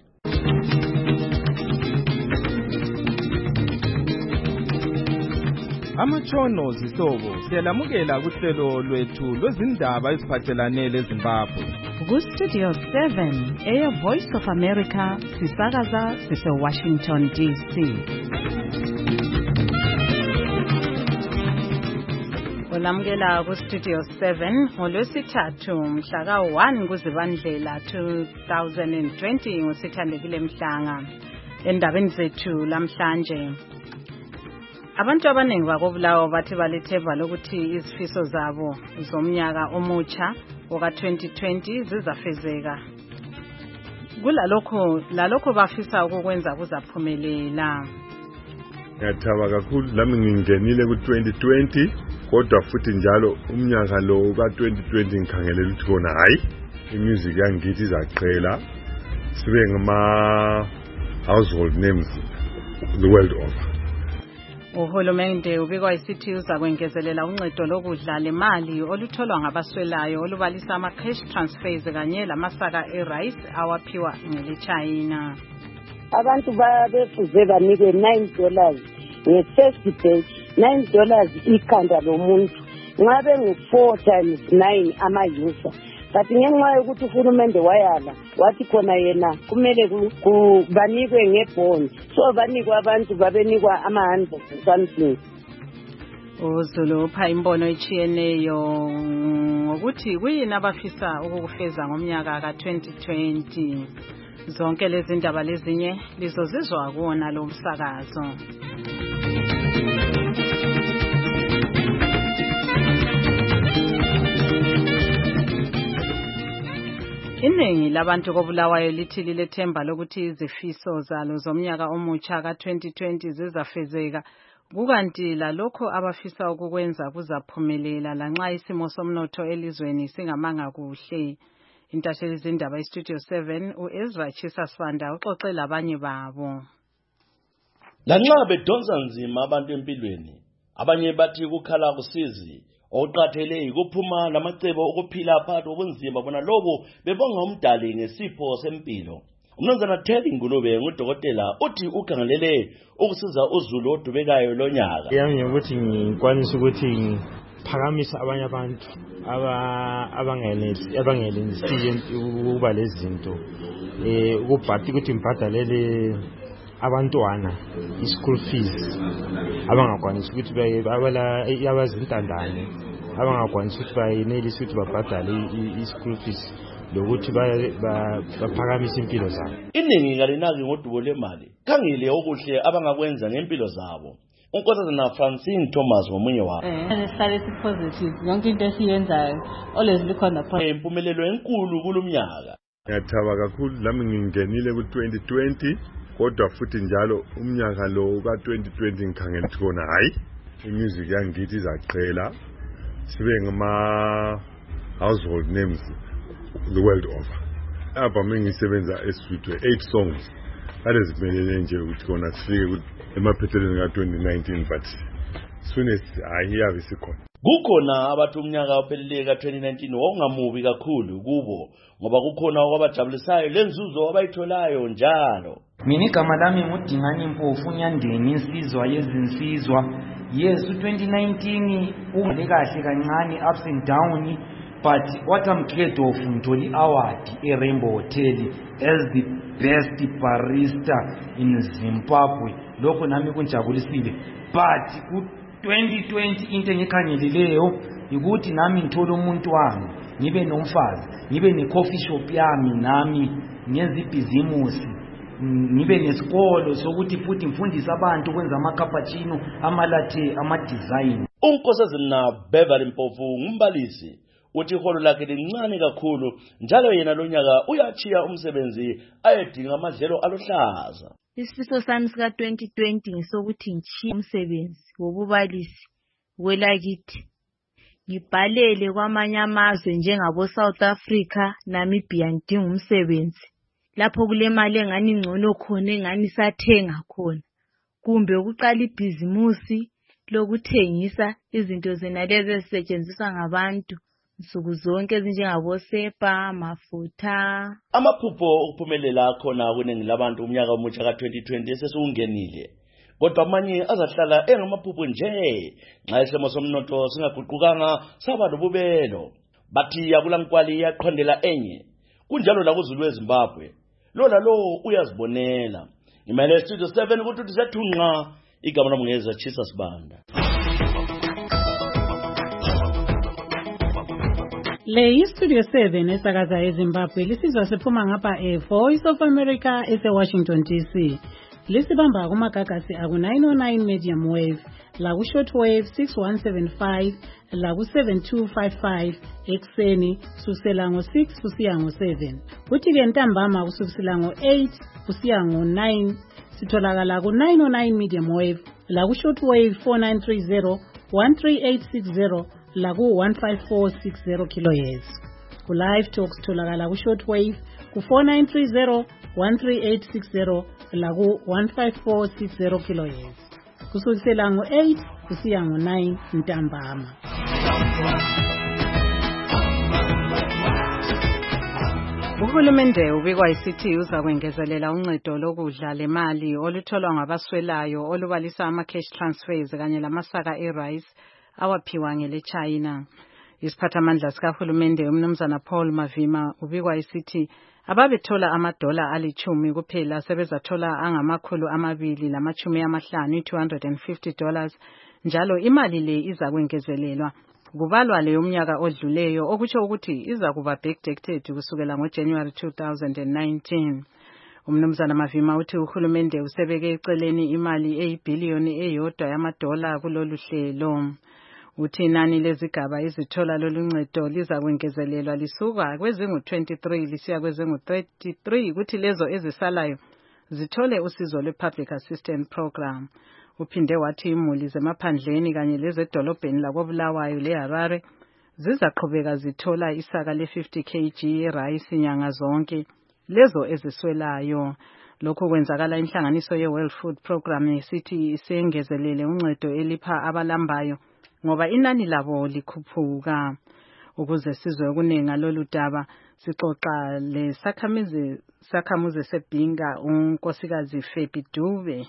Amatshono zihlobo, siyalamukela kuhlelo lwethu lwezindaba eziphathelane leZimbabwe. Ku-Studio seven, Air Voice of America, sisakaza sise-Washington D C. namukela ku Studio seven ngolwesithathu mhla ka one kuZibandlela two thousand twenty ngosithandekile Mhlanga. Endabeni zethu lamhlanje abantu abaningi bakobulawa bathi balethemba lokuthi izifiso zabo zomnyaka omutsha oka twenty twenty zizafezeka. Kulalokho lalokho bafisa ukukwenza kuzaphumelela. Ngiyathaba kakhulu lami ngingenile ku twenty twenty kodwa futhi njalo umnyaka lo ka twenty twenty ngikhangelela ukuthi kona hayi imusic yangithi izaqhela sibe ngama household names the world over. Uhulumende ubikwa isithi uza kwengezelela uncedo lokudla lemali olutholwa ngabaswelayo olubalisa ama cash transfers kanye lamasaka erice awaphiwa ngele China. Abantu babefuze banikwe nine dollars nge-first day, nine dollars ikhanda lomuntu. Ngabe ngu-four times nine ama-user. Kanti ngenxa yokuthi uhulumende wayala wathi khona yena kumele banikwe ngebond, so banikwa abantu babenikwa ama-hundred something. uZulu upha imbono echiyeneyo ngokuthi kuyini abafisa ukukufeza ngomnyaka ka twenty twenty. Zonke lezi ndaba lezinye lizozizwa kuona lo msakazo. Iningi labantu kobulawayo lithi lilethemba lokuthi izifiso zalo zomnyaka omutsha ka twenty twenty zizafezeka. Kukanti lalokho abafisa ukukwenza kuzaphumelela lanxa isimo somnotho elizweni singamanga kuhle. Intasheli zindaba iStudio seven uEzra Chisasfanda uxoxe labanye babo. Lanxa bedonsa nzima abantu empilweni, abanye bathi ukukhala kusizi, oqathele ukuphuma lamacebo okuphila phakathi kobunzima bona lobo bebonga umdali ngesipho sempilo. Umnumzana Terry Ngulube ngudokotela uthi ukhangelele ukusiza uZulu odubekayo lonyaka. Yami ukuthi ngikwanisa ukuthi phakamisa abanye abantu aba abangenelisi abangelenisi ukuba lezinto eh ukubhathi ukuthi mbhadalele abantwana ischool fees abangakwanisa ukuthi bayabala abazintandane abangakwanisa ukuthi bayenelise ukuthi babhadale ischool fees lokuthi baphakamisa impilo zabo. Iningi ngalinaki ngodubo lemali khangile okuhle abangakwenza ngempilo zabo. Unkosazana Francine Thomas ngomunye wabo. Eh, sihlale si positive yonke into esiyenzayo always look on the positive. Impumelelo enkulu kulomnyaka. Ngiyathaba kakhulu lami ngingenile ku twenty twenty kodwa futhi njalo umnyaka lo ka twenty twenty ngikhangela ukuthi kona hayi imusic yangithi izaqhela sibe ngama household names the world over. Apha mengisebenza eSwitwe eight songs alezimelele nje ukuthi kona sifike emaphethelweni ka twenty nineteen but soon as ayiyabe sikhona. Kukhona abathi umnyaka ophelele ka twenty nineteen wongamubi kakhulu kubo ngoba kukhona okwabajabulisayo lenzuzo abayitholayo njalo. Mina igama lami ngudingani Mpofu Nyandeni insizwa yezinsizwa. Yes, twenty nineteen ungale kahle kancane ups and down but what I'm glad of ngitholi award e Rainbow Hotel as the best barista in Zimbabwe. Lokho nami kunjabulisile but ku twenty twenty into engikhangeleleyo ukuthi nami ngithola umuntu wami ngibe nomfazi ngibe ne coffee shop yami nami ngenza ibhizimusi ngibe nesikolo sokuthi futhi ngifundisa abantu ukwenza ama cappuccino ama latte ama design. Unkosazana Beverly Mpofu ngumbalisi uthi iholo lakhe lincane kakhulu njalo yena lonyaka uyachiya umsebenzi ayedinga amadlelo alohlaza. Isifiso sami sika twenty twenty ngisokuthi ngichiye umsebenzi wobubalisi welakithi ngibhalele kwamanye amazwe njengabo South Africa Namibia ngidinga umsebenzi lapho kule mali engani ingcono khona engani sathenga khona kumbe ukuqala ibhizimusi lokuthengisa izinto zenalezi ezisetshenziswa ngabantu nsuku zonke ezinjengabo sepa amafutha. Amaphupho okuphumelela khona kuningi labantu umnyaka omutsha ka twenty twenty sesungenile kodwa amanye azahlala engamaphupho nje nxa isimo somnotho singaguqukanga saba lobubelo. Bathi yakulankwali yaqhondela enye kunjalo la kuZulu eZimbabwe lo lalo uyazibonela. Ngimele Studio seven ukuthi sethunqa igama lomngeza Chisa Sibanda. Le yi-Studio seven esakaza eZimbabwe lisizwa siphuma ngapha e-Voice of America ese-Washington D C. Lisibamba kumagagasi aku-nine oh nine medium wave, laku-shortwave six one seven five, laku-seven two five five ekuseni kusukela ngo-six kusiya ngo-seven. Kuthi-ke ntambama kusukela ngo-eight kusiya ngo-nine sitholakala ku-nine oh nine medium wave, laku-shortwave four nine three zero, one three eight six zero, laku one five four six zero kilohertz. Ku live talk sitholakala ku shortwave ku four nine three zero, one three eight six zero, laku one five four six zero kilohertz. Kusukela ngo-eight kusiya ngo-nine ntambama. Uhulumende ubikwa isithi uza kwengezelela uncedo lokudla lemali olutholwa ngabaswelayo olubalisa ama-cash transfers kanye lamasaka e-rice awaphiwa ngele China. Isiphathamandla sikahulumende umnumzana Paul Mavima ubikwa isithi ababethola amadola alichumi kuphela sebezathola angamakhulu amabili lamachumi amahlanu two hundred fifty dollars njalo imali le iza kwengezelelwa kubalwa le umnyaka odluleyo okutsho ukuthi iza kuba backdated kusukela ngoJanuary two thousand nineteen. Umnumzana Mavima uthi uhulumende usebeke eceleni imali eyibhiliyoni eyodwa yamadola kulolu hlelo. Uthi inani lezigaba izithola loluncedo liza kwengezelelwa lisuka kwezingu twenty-three lisiya kwezingu thirty-three kuthi lezo ezisalayo zithole usizo lwe-Public Assistance Program. Uphinde wathi imuli zemaphandleni kanye lezedolobheni lakoBulawayo leHarare zizaqhubeka zithola isaka le-fifty kilograms ye-rice nyanga zonke lezo eziswelayo. Lokho kwenzakala inhlanganiso ye-World Food Program esithi isengezelele uncedo elipha abalambayo ngoba inani labo likhuphuka. Ukuze sizwe okuningi ngalolu daba sixoxa lesakhamuzi sakhamuzi seBhinga unkosikazi Fepi Dube.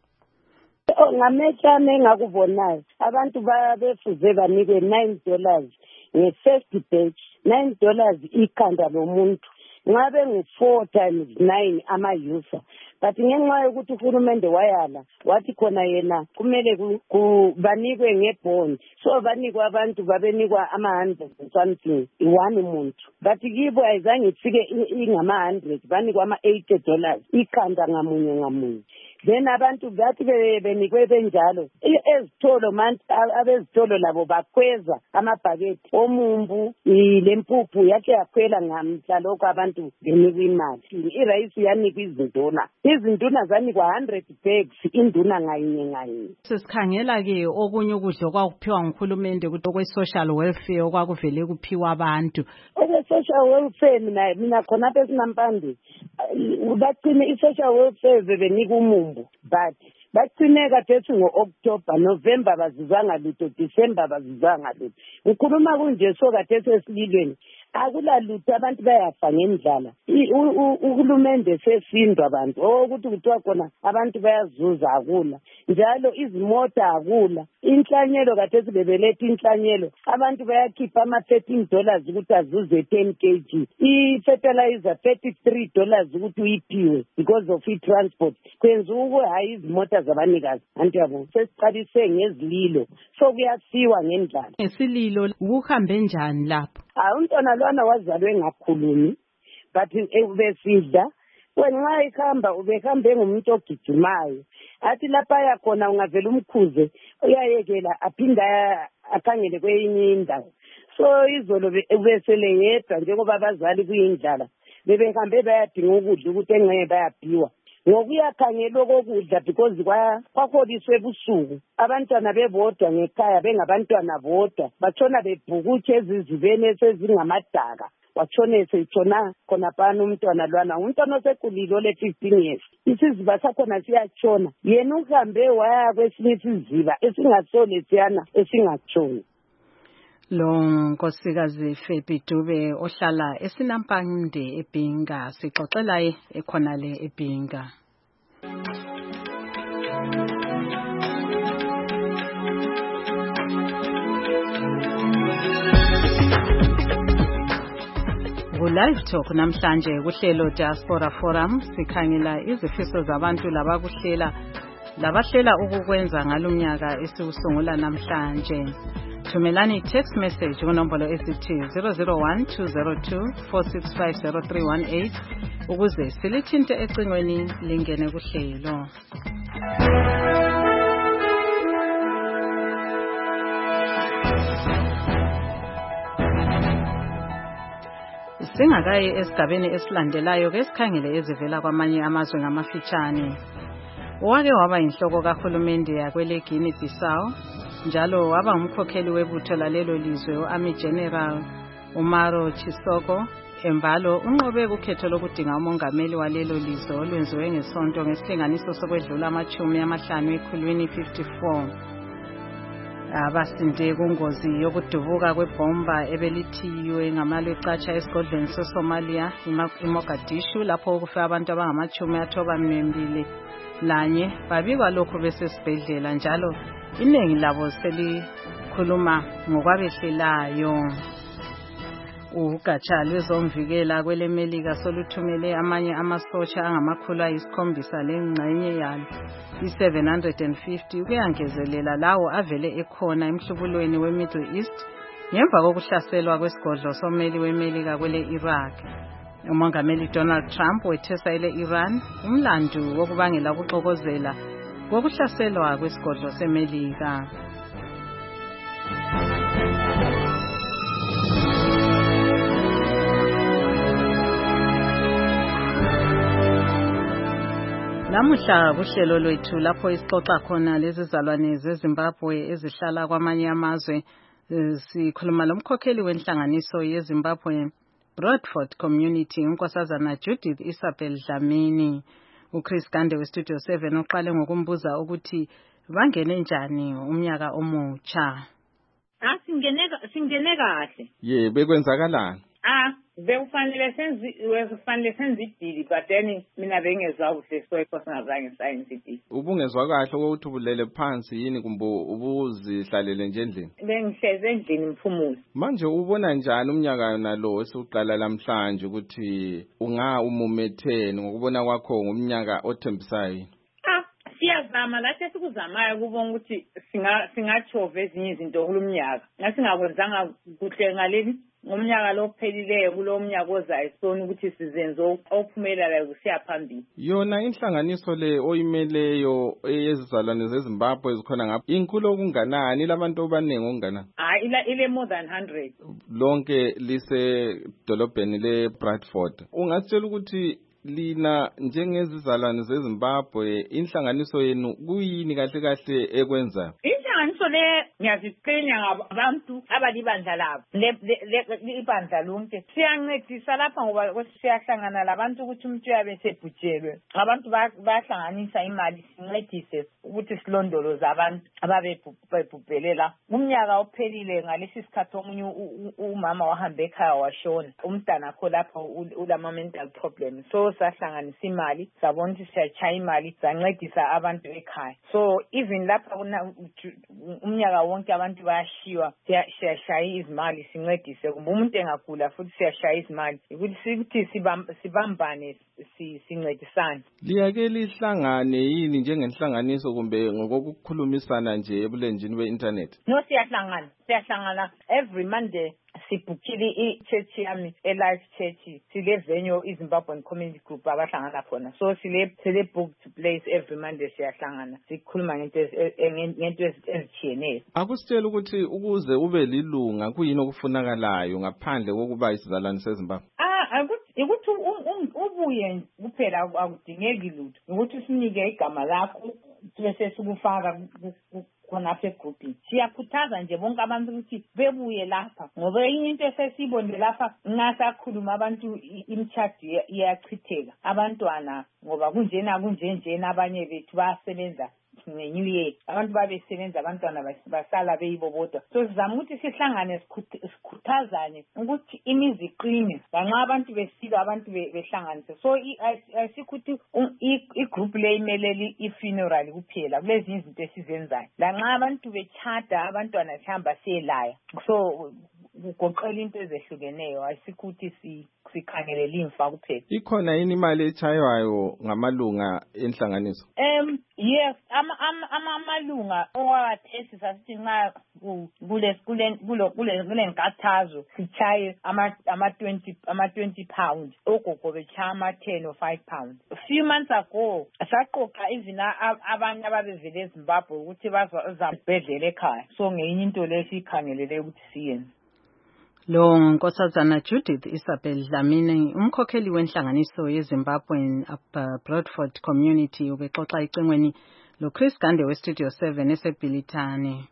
Ngamechane engakubonayo abantu babefuze banikwe nine dollars nge-first batch, nine dollars ikhanda lomuntu. Ngabe ngu-four times nine ama-user. But ngenxa yokuthi uhulumende wayala wathi khona yena kumele banikwe ngebond, so banikwe abantu babenikwa ama-hundred something one muntu. But kibo ayizange ifike ingama-hundred, banikwa ama-eighty dollars ikhanda ngamunye ngamunye. Then abantu bathi benikwe benjalo ezitolo manje abezitolo labo bakweza amabhaketi omumbu lempuphu yakhe yakhwela ngamhla lokho abantu benikwe imali. Irayisi yanikwa izinduna, izinduna zanikwa one hundred bags induna ngayinye ngayinye. Sesikhangela ke okunye ukudla kwakuphiwa nguhulumende ukuthi okwe-social welfare okwakuvele kuphiwa abantu. Okwe-social welfare mina mina khonapha esinampande bacine i-social welfare bebenika umumbu but bagcine kathethi ngo-October, November bazizanga lutho, December bazizanga lutho. Ngikhuluma kunje so kathethi esililweni akulalutho abantu bayafa ngendlala. Uhulumende sesindwa abantu ukuthi kuthiwa khona abantu bayazuza akula njalo izimota akula. Inhlanyelo kathethi bebeletha inhlanyelo abantu bayakhipha ama-thirteen dollars ukuthi azuze ten kilograms, i-fertilizer thirty-three dollars ukuthi uyiphiwe because of i-transport. Kwenza ukwe hayi izimota zabanikazi anti yabo sesiqalise ngezililo so kuyasiwa ngendlala. Ngesililo ukuhambe njani lapho? Ah, umntwana lwana wazalwe ngakhulumi but ubesidla wenxa ikhamba ubehambe ngumuntu ogijimayo athi lapha yakhona ungavela umkhuze uyayekela aphinda akhangele kwenye indawo. So izolo ubesele yedwa njengoba abazali kuyindlala bebehambe bayadinga ukudla ukuthi engeke bayaphiwa ngokuyakhangela okokudla because kwaholiswe ebusuku abantwana bebodwa ngekhaya bengabantwana bodwa batshona bebhukutshe ezizibeni esezingamadaka watshone seyitshona khona phana umntwana lwana umntwana osekhulile ole-fifteen years isiziba sakhona siyatshona yena uhambe waya kwesinye isiziba esingasole siyana esingatshoni. Lo nkosikazi Fepi Dube ohlala esinampande eBhinga sixoxela ekhonale eBhinga. Ku-Live Talk namhlanje kuhlelo Diaspora Forum sikhangela izifiso zabantu labakuhlela labahlela ukukwenza ngalomnyaka esiusungula namhlanje. thumelani text message kunombolo esithi zero zero one two zero two four six five zero three one eight ukuze silithinte ecingweni lingene kuhlelo. Singakayi esigabeni esilandelayo ke sikhangele ezivela kwamanye amazwe ngamafitshane. Wake waba inhloko kahulumende yakwele Guinea Bissau njalo waba umkhokheli webutho lalelo lizwe uArmy General Umaro Chisoko Embalo unqobe ukhetho lokudinga umongameli walelo lizwe olwenziwe ngesonto ngesilinganiso sokwedlula amachumi amahlanu ekhulwini fifty-four. Abasinde kungozi yokudubuka kwebomba ebelithiwe ngamalwecatsha esigodlweni seSomalia eMogadishu lapho kufe abantu abangamachumi athoba mbili lanye babikwa lokho besesibhedlela njalo iningi labo selikhuluma ngokwabehlelayo. Ugatsha lwezomvikela kwelemelika soluthumele amanye amasotsha angamakhulu ayisikhombisa lengxenye yalo i-seven hundred fifty ukuyangezelela lawo avele ekhona emhlubulweni we-Middle East ngemva kokuhlaselwa kwesigodlo sommeli wemelika kwele Iraq. Umongameli Donald Trump wethesa ile Iran umlandu wokubangela ukuxokozela kokuhlaselwa kwesigodlo semelika. Namuhla kuhlelo lwethu lapho isixoxa khona lezizalwane zeZimbabwe ezihlala kwamanye amazwe sikhuluma lomkhokheli wenhlanganiso yeZimbabwe Broadford Community unkosazana Judith Isabel Dlamini. uChris Gande weStudio seven uqale ngokumbuza ukuthi bangene njani umnyaka omutsha. Ah singene singene kahle. Ye bekwenzakalani? Ah bekufanele senzi bekufanele senzi idili but then mina bengezwa kuhle so ikho singazange sayenza idili. Ubungezwa kahle ukuthi ubulele phansi yini kumbe ubuzihlalele nje endlini? Bengihleze endlini mphumuzo. Manje ubona njani umnyaka yona lo esiqala namhlanje ukuthi unga umumetheni ngokubona kwakho ngomnyaka othembisayo? Ah siyazama la sesikuzamayo kubona ukuthi singa singachova ezinye izinto kulomnyaka. Ngasingakwenzanga kuhle ngaleli ngomnyaka lo phelileyo kulomnyaka ozayo sona ukuthi sizenzo ophumelelayo kusiyaphambili. Yona inhlanganiso le oyimeleyo eyezizalwane zeZimbabwe ezikhona ngapha inkulu okunganani labantu abaningi onganani? Ah ila ile more than one hundred. Lonke lise dolobheni le Bradford. Ungasitshela ukuthi lina njengezizalwane zeZimbabwe inhlanganiso yenu kuyini kahle kahle ekwenza? Inhlanganiso le ngiyaziqenya ngabantu abalibandla labo libandla lonke siyancedisa lapha ngoba siyahlangana labantu ukuthi umuntu uyabe sebhujelwe abantu bayahlanganisa imali sincedise ukuthi silondoloze abantu ababebhubhelela. Umnyaka ophelile ngalesi sikhathi omunye umama wahambe ekhaya washona umntana akho lapha ulama mental problems so sahlanganisa imali sabona ukuthi siyachaya imali sancedisa abantu ekhaya. So even lapha umnyaka wonke abantu bayashiwa siyashaya izimali sincedise kumbe umuntu engagula futhi siyashaya izimali ukuthi sithi sibambane sincedisane. Liyake lihlangane yini njengenhlanganiso kumbe ngokukhulumisana nje ebulenjini be-internet? No siyahlangana siyahlangana every Monday sibukile i-church yami e-Life Church sile venue iZimbabwean Community Group abahlangana khona so sile sile booked place every Monday siyahlangana sikhuluma ngento ngento ezitshiyeneyo. Akusitshela ukuthi ukuze ube lilunga kuyini okufunakalayo ngaphandle kokuba isizalwane seZimbabwe? Ah ukuthi ubuye kuphela akudingeki lutho ukuthi usinike igama lakho bese sikufaka khonapha egroupini. Siyakhuthaza nje bonke abantu ukuthi bebuye lapha ngoba into esesibonde lapha ngasakhuluma abantu imchadi iyachitheka abantwana ngoba kunjena kunjenjena abanye bethu basebenza ngeNew Year abantu babesebenza abantwana basala beyibobodwa so sizama ukuthi sihlangane sikhuthazane ukuthi imizi iqine lanxa abantu besilo abantu behlanganise so asikuthi igroup le imeleli ifuneral kuphela kulezi izinto esizenzayo lanxa abantu bechada abantwana sihamba siyelaya so kugoqela into ezehlukeneyo asikuthi si sikhangelela imfa kuphela. Ikhona yini imali echaywayo ngamalunga enhlanganiso? Em yes ama amalunga owathesi sasithi nxa kule kule kule kule nkathazo sichaye ama ama twenty ama twenty pounds ogogo bechama ten or five pounds. A few months ago saqoqa even abantu ababevele eZimbabwe ukuthi bazabhedlela ekhaya. So ngenye into lesikhangelele ukuthi siyenze. Lo Nkosazana Judith Isabel Dlamini umkhokheli wenhlanganiso yeZimbabwean Broadford Community ubexoxa icingweni lo Chris Gande we Studio seven eseBhilitane.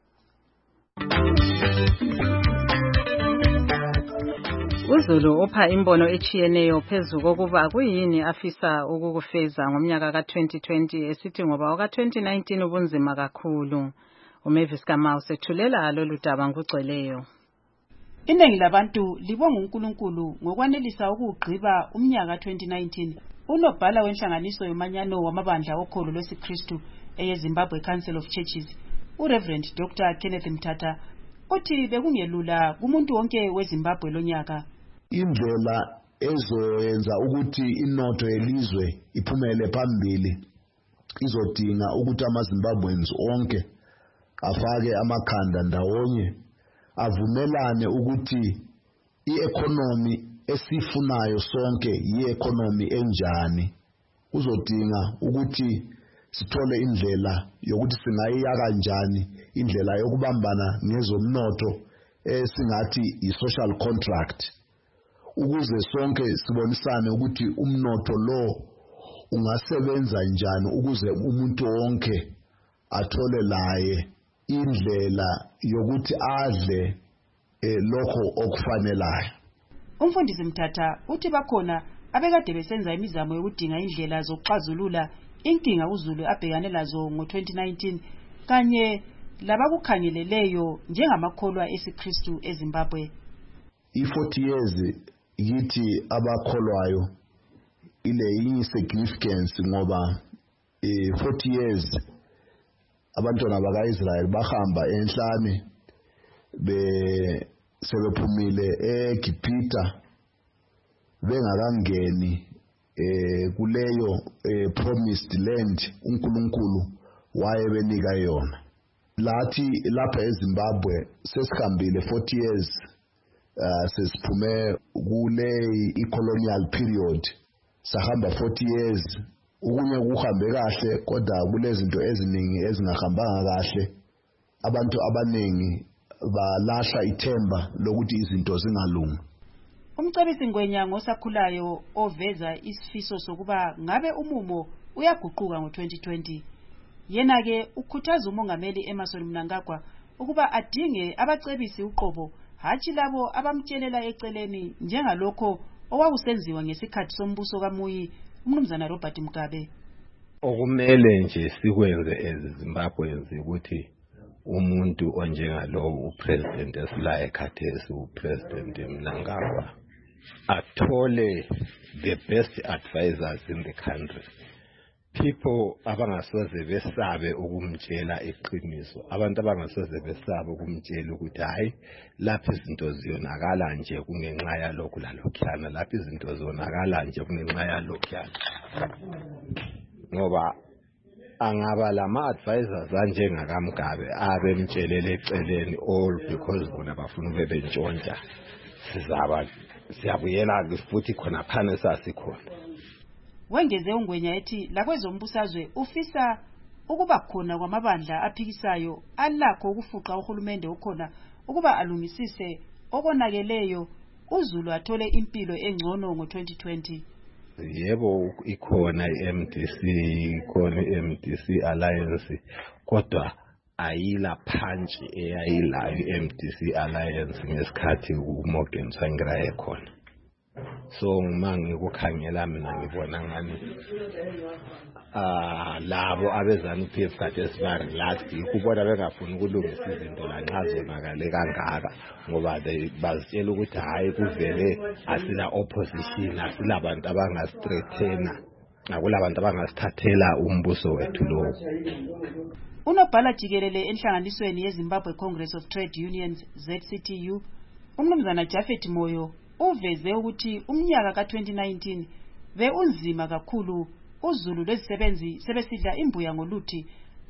uZulu upha imbono echiyeneyo phezu kokuba kuyini afisa ukukufeza ngomnyaka ka twenty twenty esithi ngoba oka twenty nineteen ubunzima kakhulu. uMavis Kamau sethulela lolu daba ngugcweleyo. Iningi labantu libonga uNkulunkulu ngokwanelisa ukugqiba umnyaka twenty nineteen. Unobhala wenhlanganiso yomanyano wamabandla okholo lwesiKristu eyeZimbabwe Council of Churches, uReverend Doctor Kenneth Mthatha, uthi bekungelula kumuntu wonke weZimbabwe lonyaka. Indlela ezoyenza ukuthi inotho yelizwe iphumele phambili izodinga ukuthi amaZimbabweans onke afake amakhanda ndawonye avumelane ukuthi i-economy esifunayo sonke yi-economy enjani. Uzodinga ukuthi sithole indlela yokuthi singayiyaka kanjani indlela yokubambana ngezomnotho esingathi i-social contract ukuze sonke sibonisane ukuthi umnotho lo ungasebenza njani ukuze umuntu wonke athole laye indlela yokuthi adle eh, lokho okufanelayo. Umfundisi Mthatha uthi bakhona abekade besenza imizamo yokudinga indlela zokuxazulula inkinga uZulu abhekane lazo ngo twenty nineteen kanye labakukhangeleleyo njengamakholwa esiKristu eZimbabwe. I-forty years yithi abakholwayo ile yi-significance ngoba eh, forty years abantwana bakaIsrael bahamba enhlane be sebephumile eGibhita bengakangeni eh kuleyo eh, promised land uNkulunkulu wayebenika yona. Lathi lapha eZimbabwe sesihambile forty years uh, sesiphume kule i-colonial period sahamba forty years ukunye kuhambe kahle kodwa kulezinto eziningi ezingahambanga kahle. Abantu abaningi balahla ithemba lokuthi izinto zingalungi. Umcebisi Ngwenya ngosakhulayo oveza isifiso sokuba ngabe umumo uyaguquka ngo twenty twenty. Yena ke ukhuthaza umongameli Emmerson Mnangagwa ukuba adinge abacebisi uqobo hathi labo abamtshelela eceleni njengalokho owakusenziwa ngesikhathi sombuso kaMuyi uMnumzana Robert Mugabe. Okumele nje sikwenze eZimbabweans ukuthi umuntu onjengalo upresident esilaye khathesi upresident Mnangagwa athole the best advisors in the country. People abangasoze besabe ukumtshela iqiniso, abantu abangasoze besabe ukumtshela ukuthi hayi lapha izinto ziyonakala nje kungenxa yalokhu lalokhana, lapha izinto ziyonakala nje kungenxa yalokhana. Ngoba angaba lama advisors anjengakamgabe abemtshelele eceleni all because bona bafuna ube bentshontsha. Sizaba siyabuyela futhi khona phana sasikhona. Wengeze uNgwenya ethi lakwezombusazwe ufisa ukuba khona kwamabandla aphikisayo alakho ukufuqa uhulumende ukhona ukuba alungisise okonakeleyo uZulu athole impilo engcono ngo twenty twenty. Yebo ikhona i-M D C, ikhona i-M D C Alliance kodwa ayila punch eyayilayo i-M D C Alliance ngesikhathi uMorgan Tsvangirai ekhona. So mangi kukhangela mina ngibona ngani ah labo abezana P F kade esibari last ukubona bengafuni ukulungisa izinto la nxa zonakale kangaka ngoba bazitshela ukuthi hayi kuvele asila opposition asila abantu abangastrethena akulabantu abangasithathela umbuso wethu lo. Unobhala jikelele enhlanganisweni yeZimbabwe Congress of Trade Unions Z C T U uMnumzana Japhet Moyo uveze ukuthi umnyaka ka twenty nineteen be unzima kakhulu uZulu lezisebenzi sebesidla imbuya ngoluthi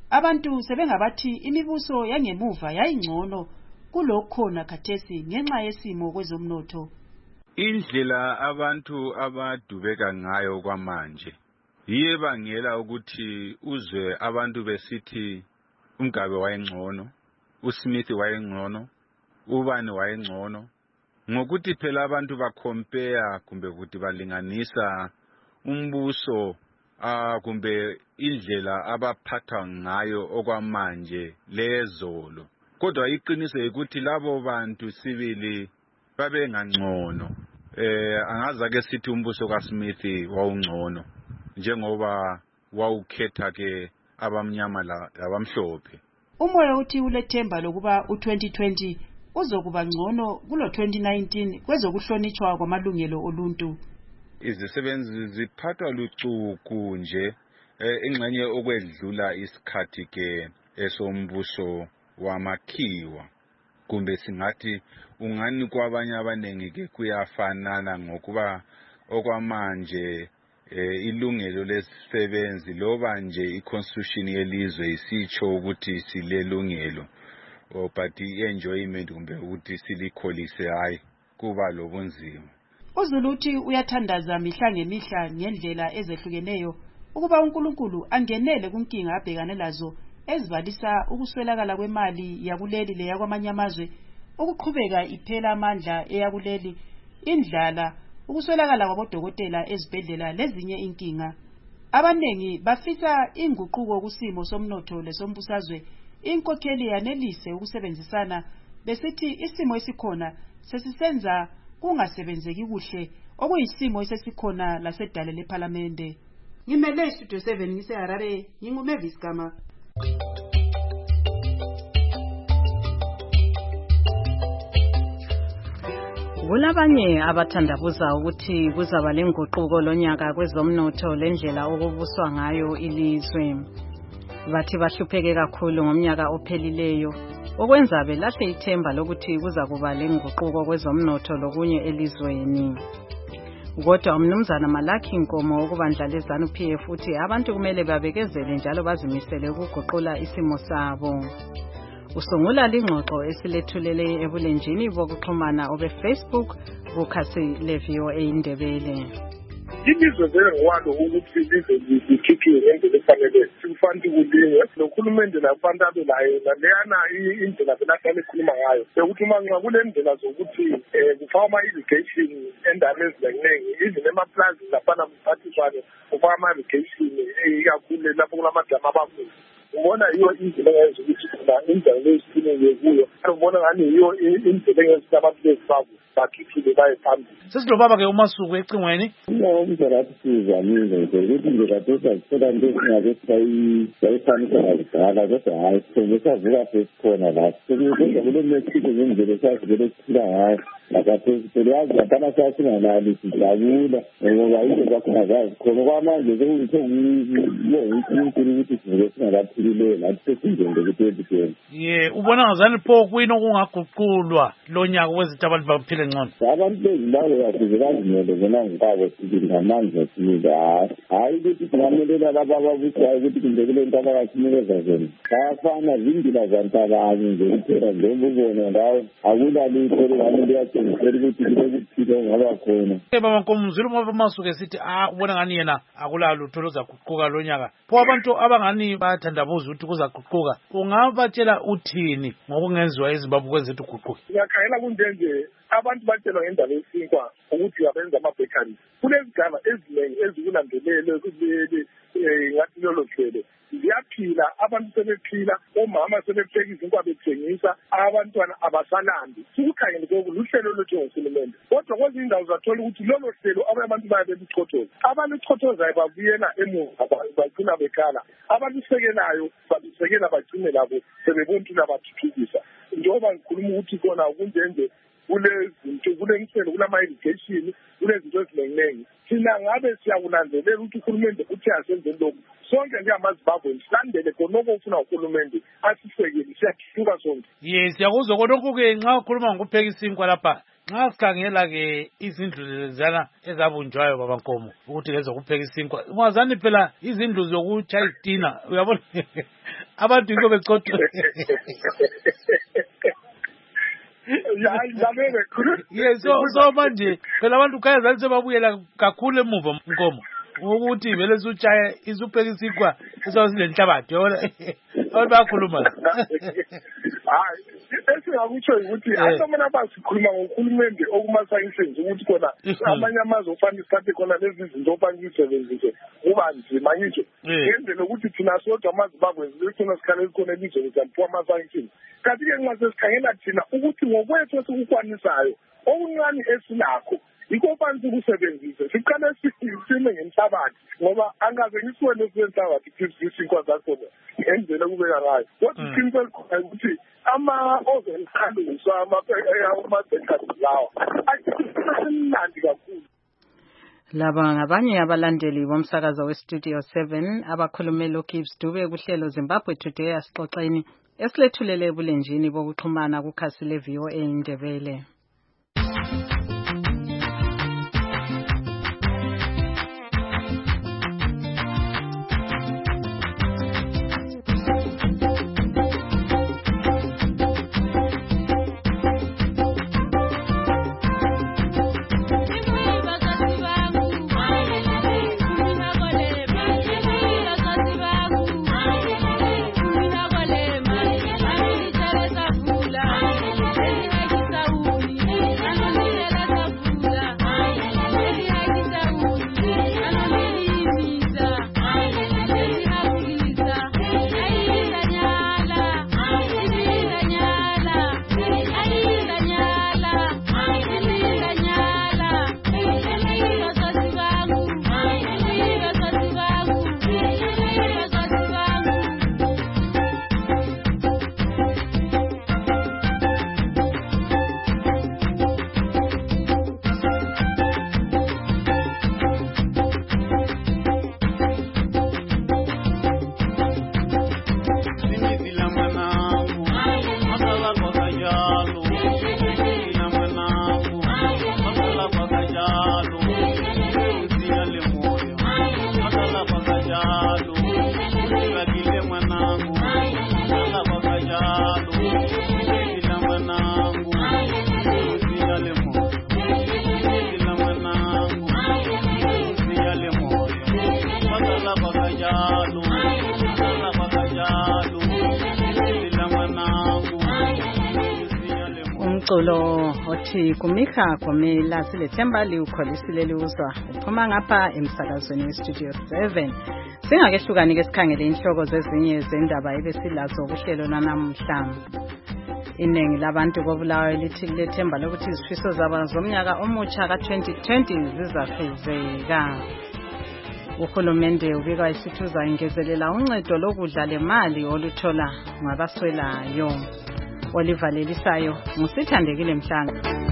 abantu sebengabathi imibuso yangemuva yayingcono kulokhona khathesi ngenxa yesimo kwezomnotho. Indlela abantu abadubeka ngayo kwamanje yiye bangela ukuthi uzwe abantu besithi uMgabe wayengcono, uSmith wayengcono, ubani wayengcono, ngokuthi phela abantu bacompare kumbe ukuthi balinganisa umbuso ah kumbe indlela abaphatha ngayo okwamanje lezolo. Kodwa iqiniso ukuthi labo bantu sibili babengangcono. Eh angaza ke sithi umbuso kaSmith wawungcono njengoba wawukhetha ke abamnyama labamhlophe. Umoya uthi ulethemba lokuba u twenty twenty uzokuba ngcono kulo twenty nineteen kwezokuhlonitshwa kwamalungelo oluntu. Izisebenzi ziphathwa lucuku nje engxenye okwedlula isikhathi ke esombuso wamakhiwa kumbe singathi ungani kwabanye abanengi ke kuyafanana ngokuba okwamanje eh, ilungelo lesisebenzi loba nje iconstitution yelizwe isitsho ukuthi silelungelo o but enjoyment kumbe ukuthi silikholise hayi kuba lobunzima. uZulu uthi uyathandaza mihla ngemihla ngendlela ezehlukeneyo ukuba uNkulunkulu angenele kunkinga abhekane lazo ezibalisa ukuswelakala kwemali yakuleli leyakwamanye amazwe, ukuqhubeka iphela amandla eyakuleli, indlala, ukuswelakala kwabodokotela ezibhedlela lezinye inkinga. Abanengi bafisa inguquko kusimo somnotho lesombusazwe, inkokheli yanelise ukusebenzisana besithi isimo esikhona sesisenza kungasebenzeki kuhle okuyisimo esesikhona lasedale leParliamente. Ngimele Studio seven ngise Harare, nginguMavis Gama. Kulabanye abathandabuza ukuthi kuzaba lenguquko lonyaka kwezomnotho lendlela okubuswa ngayo ilizwe. Bathi bahlupheke kakhulu ngomnyaka ophelileyo okwenza belahle ithemba lokuthi kuza kuba lenguquko kwezomnotho lokunye elizweni. Kodwa umnumzana Malaki Nkomo okubandla leZANU P F uthi abantu kumele babekezele njalo bazimisele ukuguqula isimo sabo. Usungula lingxoxo esilethulele ebulenjini bokuxhumana obe Facebook kukhasi le V O A Indebele. Ilizwe zelengwalo ukuthi lize likhiphiwe ngendlela efanele sifanele kuliwe nokhulumende labantu abelayo leyana indlela belahlale ekhuluma ngayo ukuthi uma nxa kule ndlela zokuthi kufama irrigation endaweni eziningi even emaplazi lapha kuphathiswane kufama irrigation ikakhulu lapho kulamadama abakhulu. Ubona yiyo indlela engenza ukuthi khona indlela leziphinile kuyo ubona ngani yiyo indlela engenza abantu bezifako bakhiphile baye phambili. Sesilobaba ke uMasuku ecingweni no ngizolathi sizamile nje ukuthi nje kade sasithola into esingake sayikhanisa ngakudala kodwa hayi sengisavuka sesikhona la sekuyenza kule mesiko ngendlela sasivele siphila ngayo lakade siyazi lapha sasingalali sijabula ngoba into zakhona zazi khona kwamanje sekuyitho uNkulunkulu ukuthi sivele singakaphilile lathi sesinjende ku-twenty twenty. ye ubona ngazani pho kuyini okungaguqulwa lo nyaka wezithi abantu baphile ngcono? Abantu bezimbabwe basize bazimele bona ngibabo sibili ngamandla sibili hayi ukuthi singamelela laba ababusayo ukuthi kumbe kule nto abakasinikeza zona bayafana zindlela zantabanye nje kuphela njengoba ubona ndawo akula lutho lengane liyatshengisela ukuthi kule kuphila ongaba khona. Baba Nkomo Mzulu uma Masuku esithi ah ubona ngani yena akula lutho luzaguquka lo nyaka, pho abantu abangani bayathandabuza ukuthi kuzaguquka ungabatshela uthini ngokungenziwa eZimbabwe kwezethu uguquke? Ngiyakhayela kunjenje abantu batshelwa ngendaba yesinkwa ukuthi abenza ama-bakeries kulezigaba eziningi ezikulandelele ngathi lolo hlelo ziyaphila, abantu sebephila, omama sebepheka izinkwa bethengisa, abantwana abasalandi. Sikukhangele koku luhlelo lwethu ngohulumende kodwa kwezinye indawo zathola ukuthi lolo hlelo abanye abantu baye beluchothoza, abaluchothozayo babuyela emuva bagcina bekhala, abalusekelayo balusekela bagcine labo sebebona ukuthi labathuthukisa. Njengoba ngikhuluma ukuthi kona kunjenje kulezinto kulemithelo kulama-irrigation kulezinto eziningi thina ngabe siyakunanzelela ukuthi uhulumende uthi asenzeni lokhu sonke njengamaZimbabwe silandele khonoko ufuna uhulumende asisekele siyathuka sonke. ye siyakuzwa konke-ke nxa ukhuluma ngokupheka isinkwa lapha nxa sikhangela-ke izindlu lezana ezabunjwayo Baba Nkomo ukuthi ngezokupheka isinkwa ungazani phela izindlu zokutshaya itina uyabona abantu yiko becotha hayi ngabeke khulu yes so so manje phela abantu khaya sebabuyela kakhulu emuva Nkomo ukuthi vele suchaya isuphekisikwa esawusilenhlabathi yona abantu bayakhuluma hayi esingakutsho ukuthi asomana basikhuluma ngokhulumende okumasayisensi ukuthi khona amanye amazwe ofanele sithathe khona lezi zinto ofanele sisebenzise kuba nzima ngisho ngenzela ukuthi thina sodwa amaZimbabwe thina sikhale esikhona elizweni zampuwa amasayisensi kanti-ke nxa sesikhangela thina ukuthi ngokwethu esikukwanisayo okuncane esinakho yiko fanele ukusebenzisa siqale sime ngenhlabathi ngoba angaze ngisibone senhlabathi isinkwa zakhona ngenzela kubeka ngayo kodwa iqiniso elikhona ukuthi ama-ovenkaluswa ama-bakeries lawa asemnandi kakhulu. Laba ngabanye abalandeli bomsakazo weStudio seven abakhulumela uGibbs Dube kuhlelo Zimbabwe Today asixoxeni esilethulele ebulenjini bokuxhumana kukhasi le-V O A Indebele. Umculo othi kumikha komela silethemba liukholisile liuzwa uphuma ngapha emsakazweni weStudio seven singakehlukani ke sikhangele inhloko zezinye zendaba ebesilazo kuhlelo lanamuhla. Iningi labantu kobulawayo lithi lethemba lokuthi izifiso zabo zomnyaka omutsha ka twenty twenty zizafezeka. Uhulumende ubika isithuza ingezelela uncedo lokudla lemali oluthola ngabaswelayo. Olivalelisayo musithandekile Mhlanga.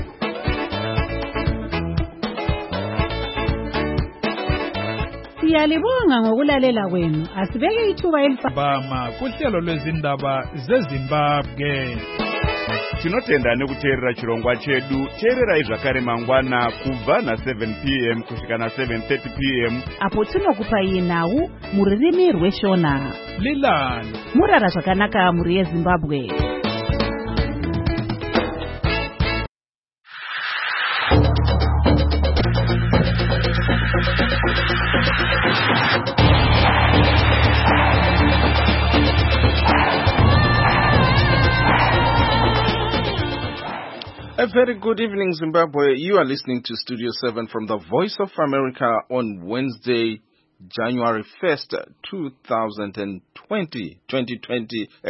Siyalibonga ngokulalela kwenu. Asibeke ithuba elifama kuhlelo lwezindaba zeZimbabwe. Tinotenda nekuteerera chirongwa chedu. Teererai zvakare mangwana kubva na seven p m kusvika na seven thirty p m apo tinokupai nhau mururimi rweshona. Lilani murara zvakanaka muri yeZimbabwe. A very good evening, Zimbabwe. You are listening to Studio seven from the Voice of America on Wednesday, January first, twenty twenty.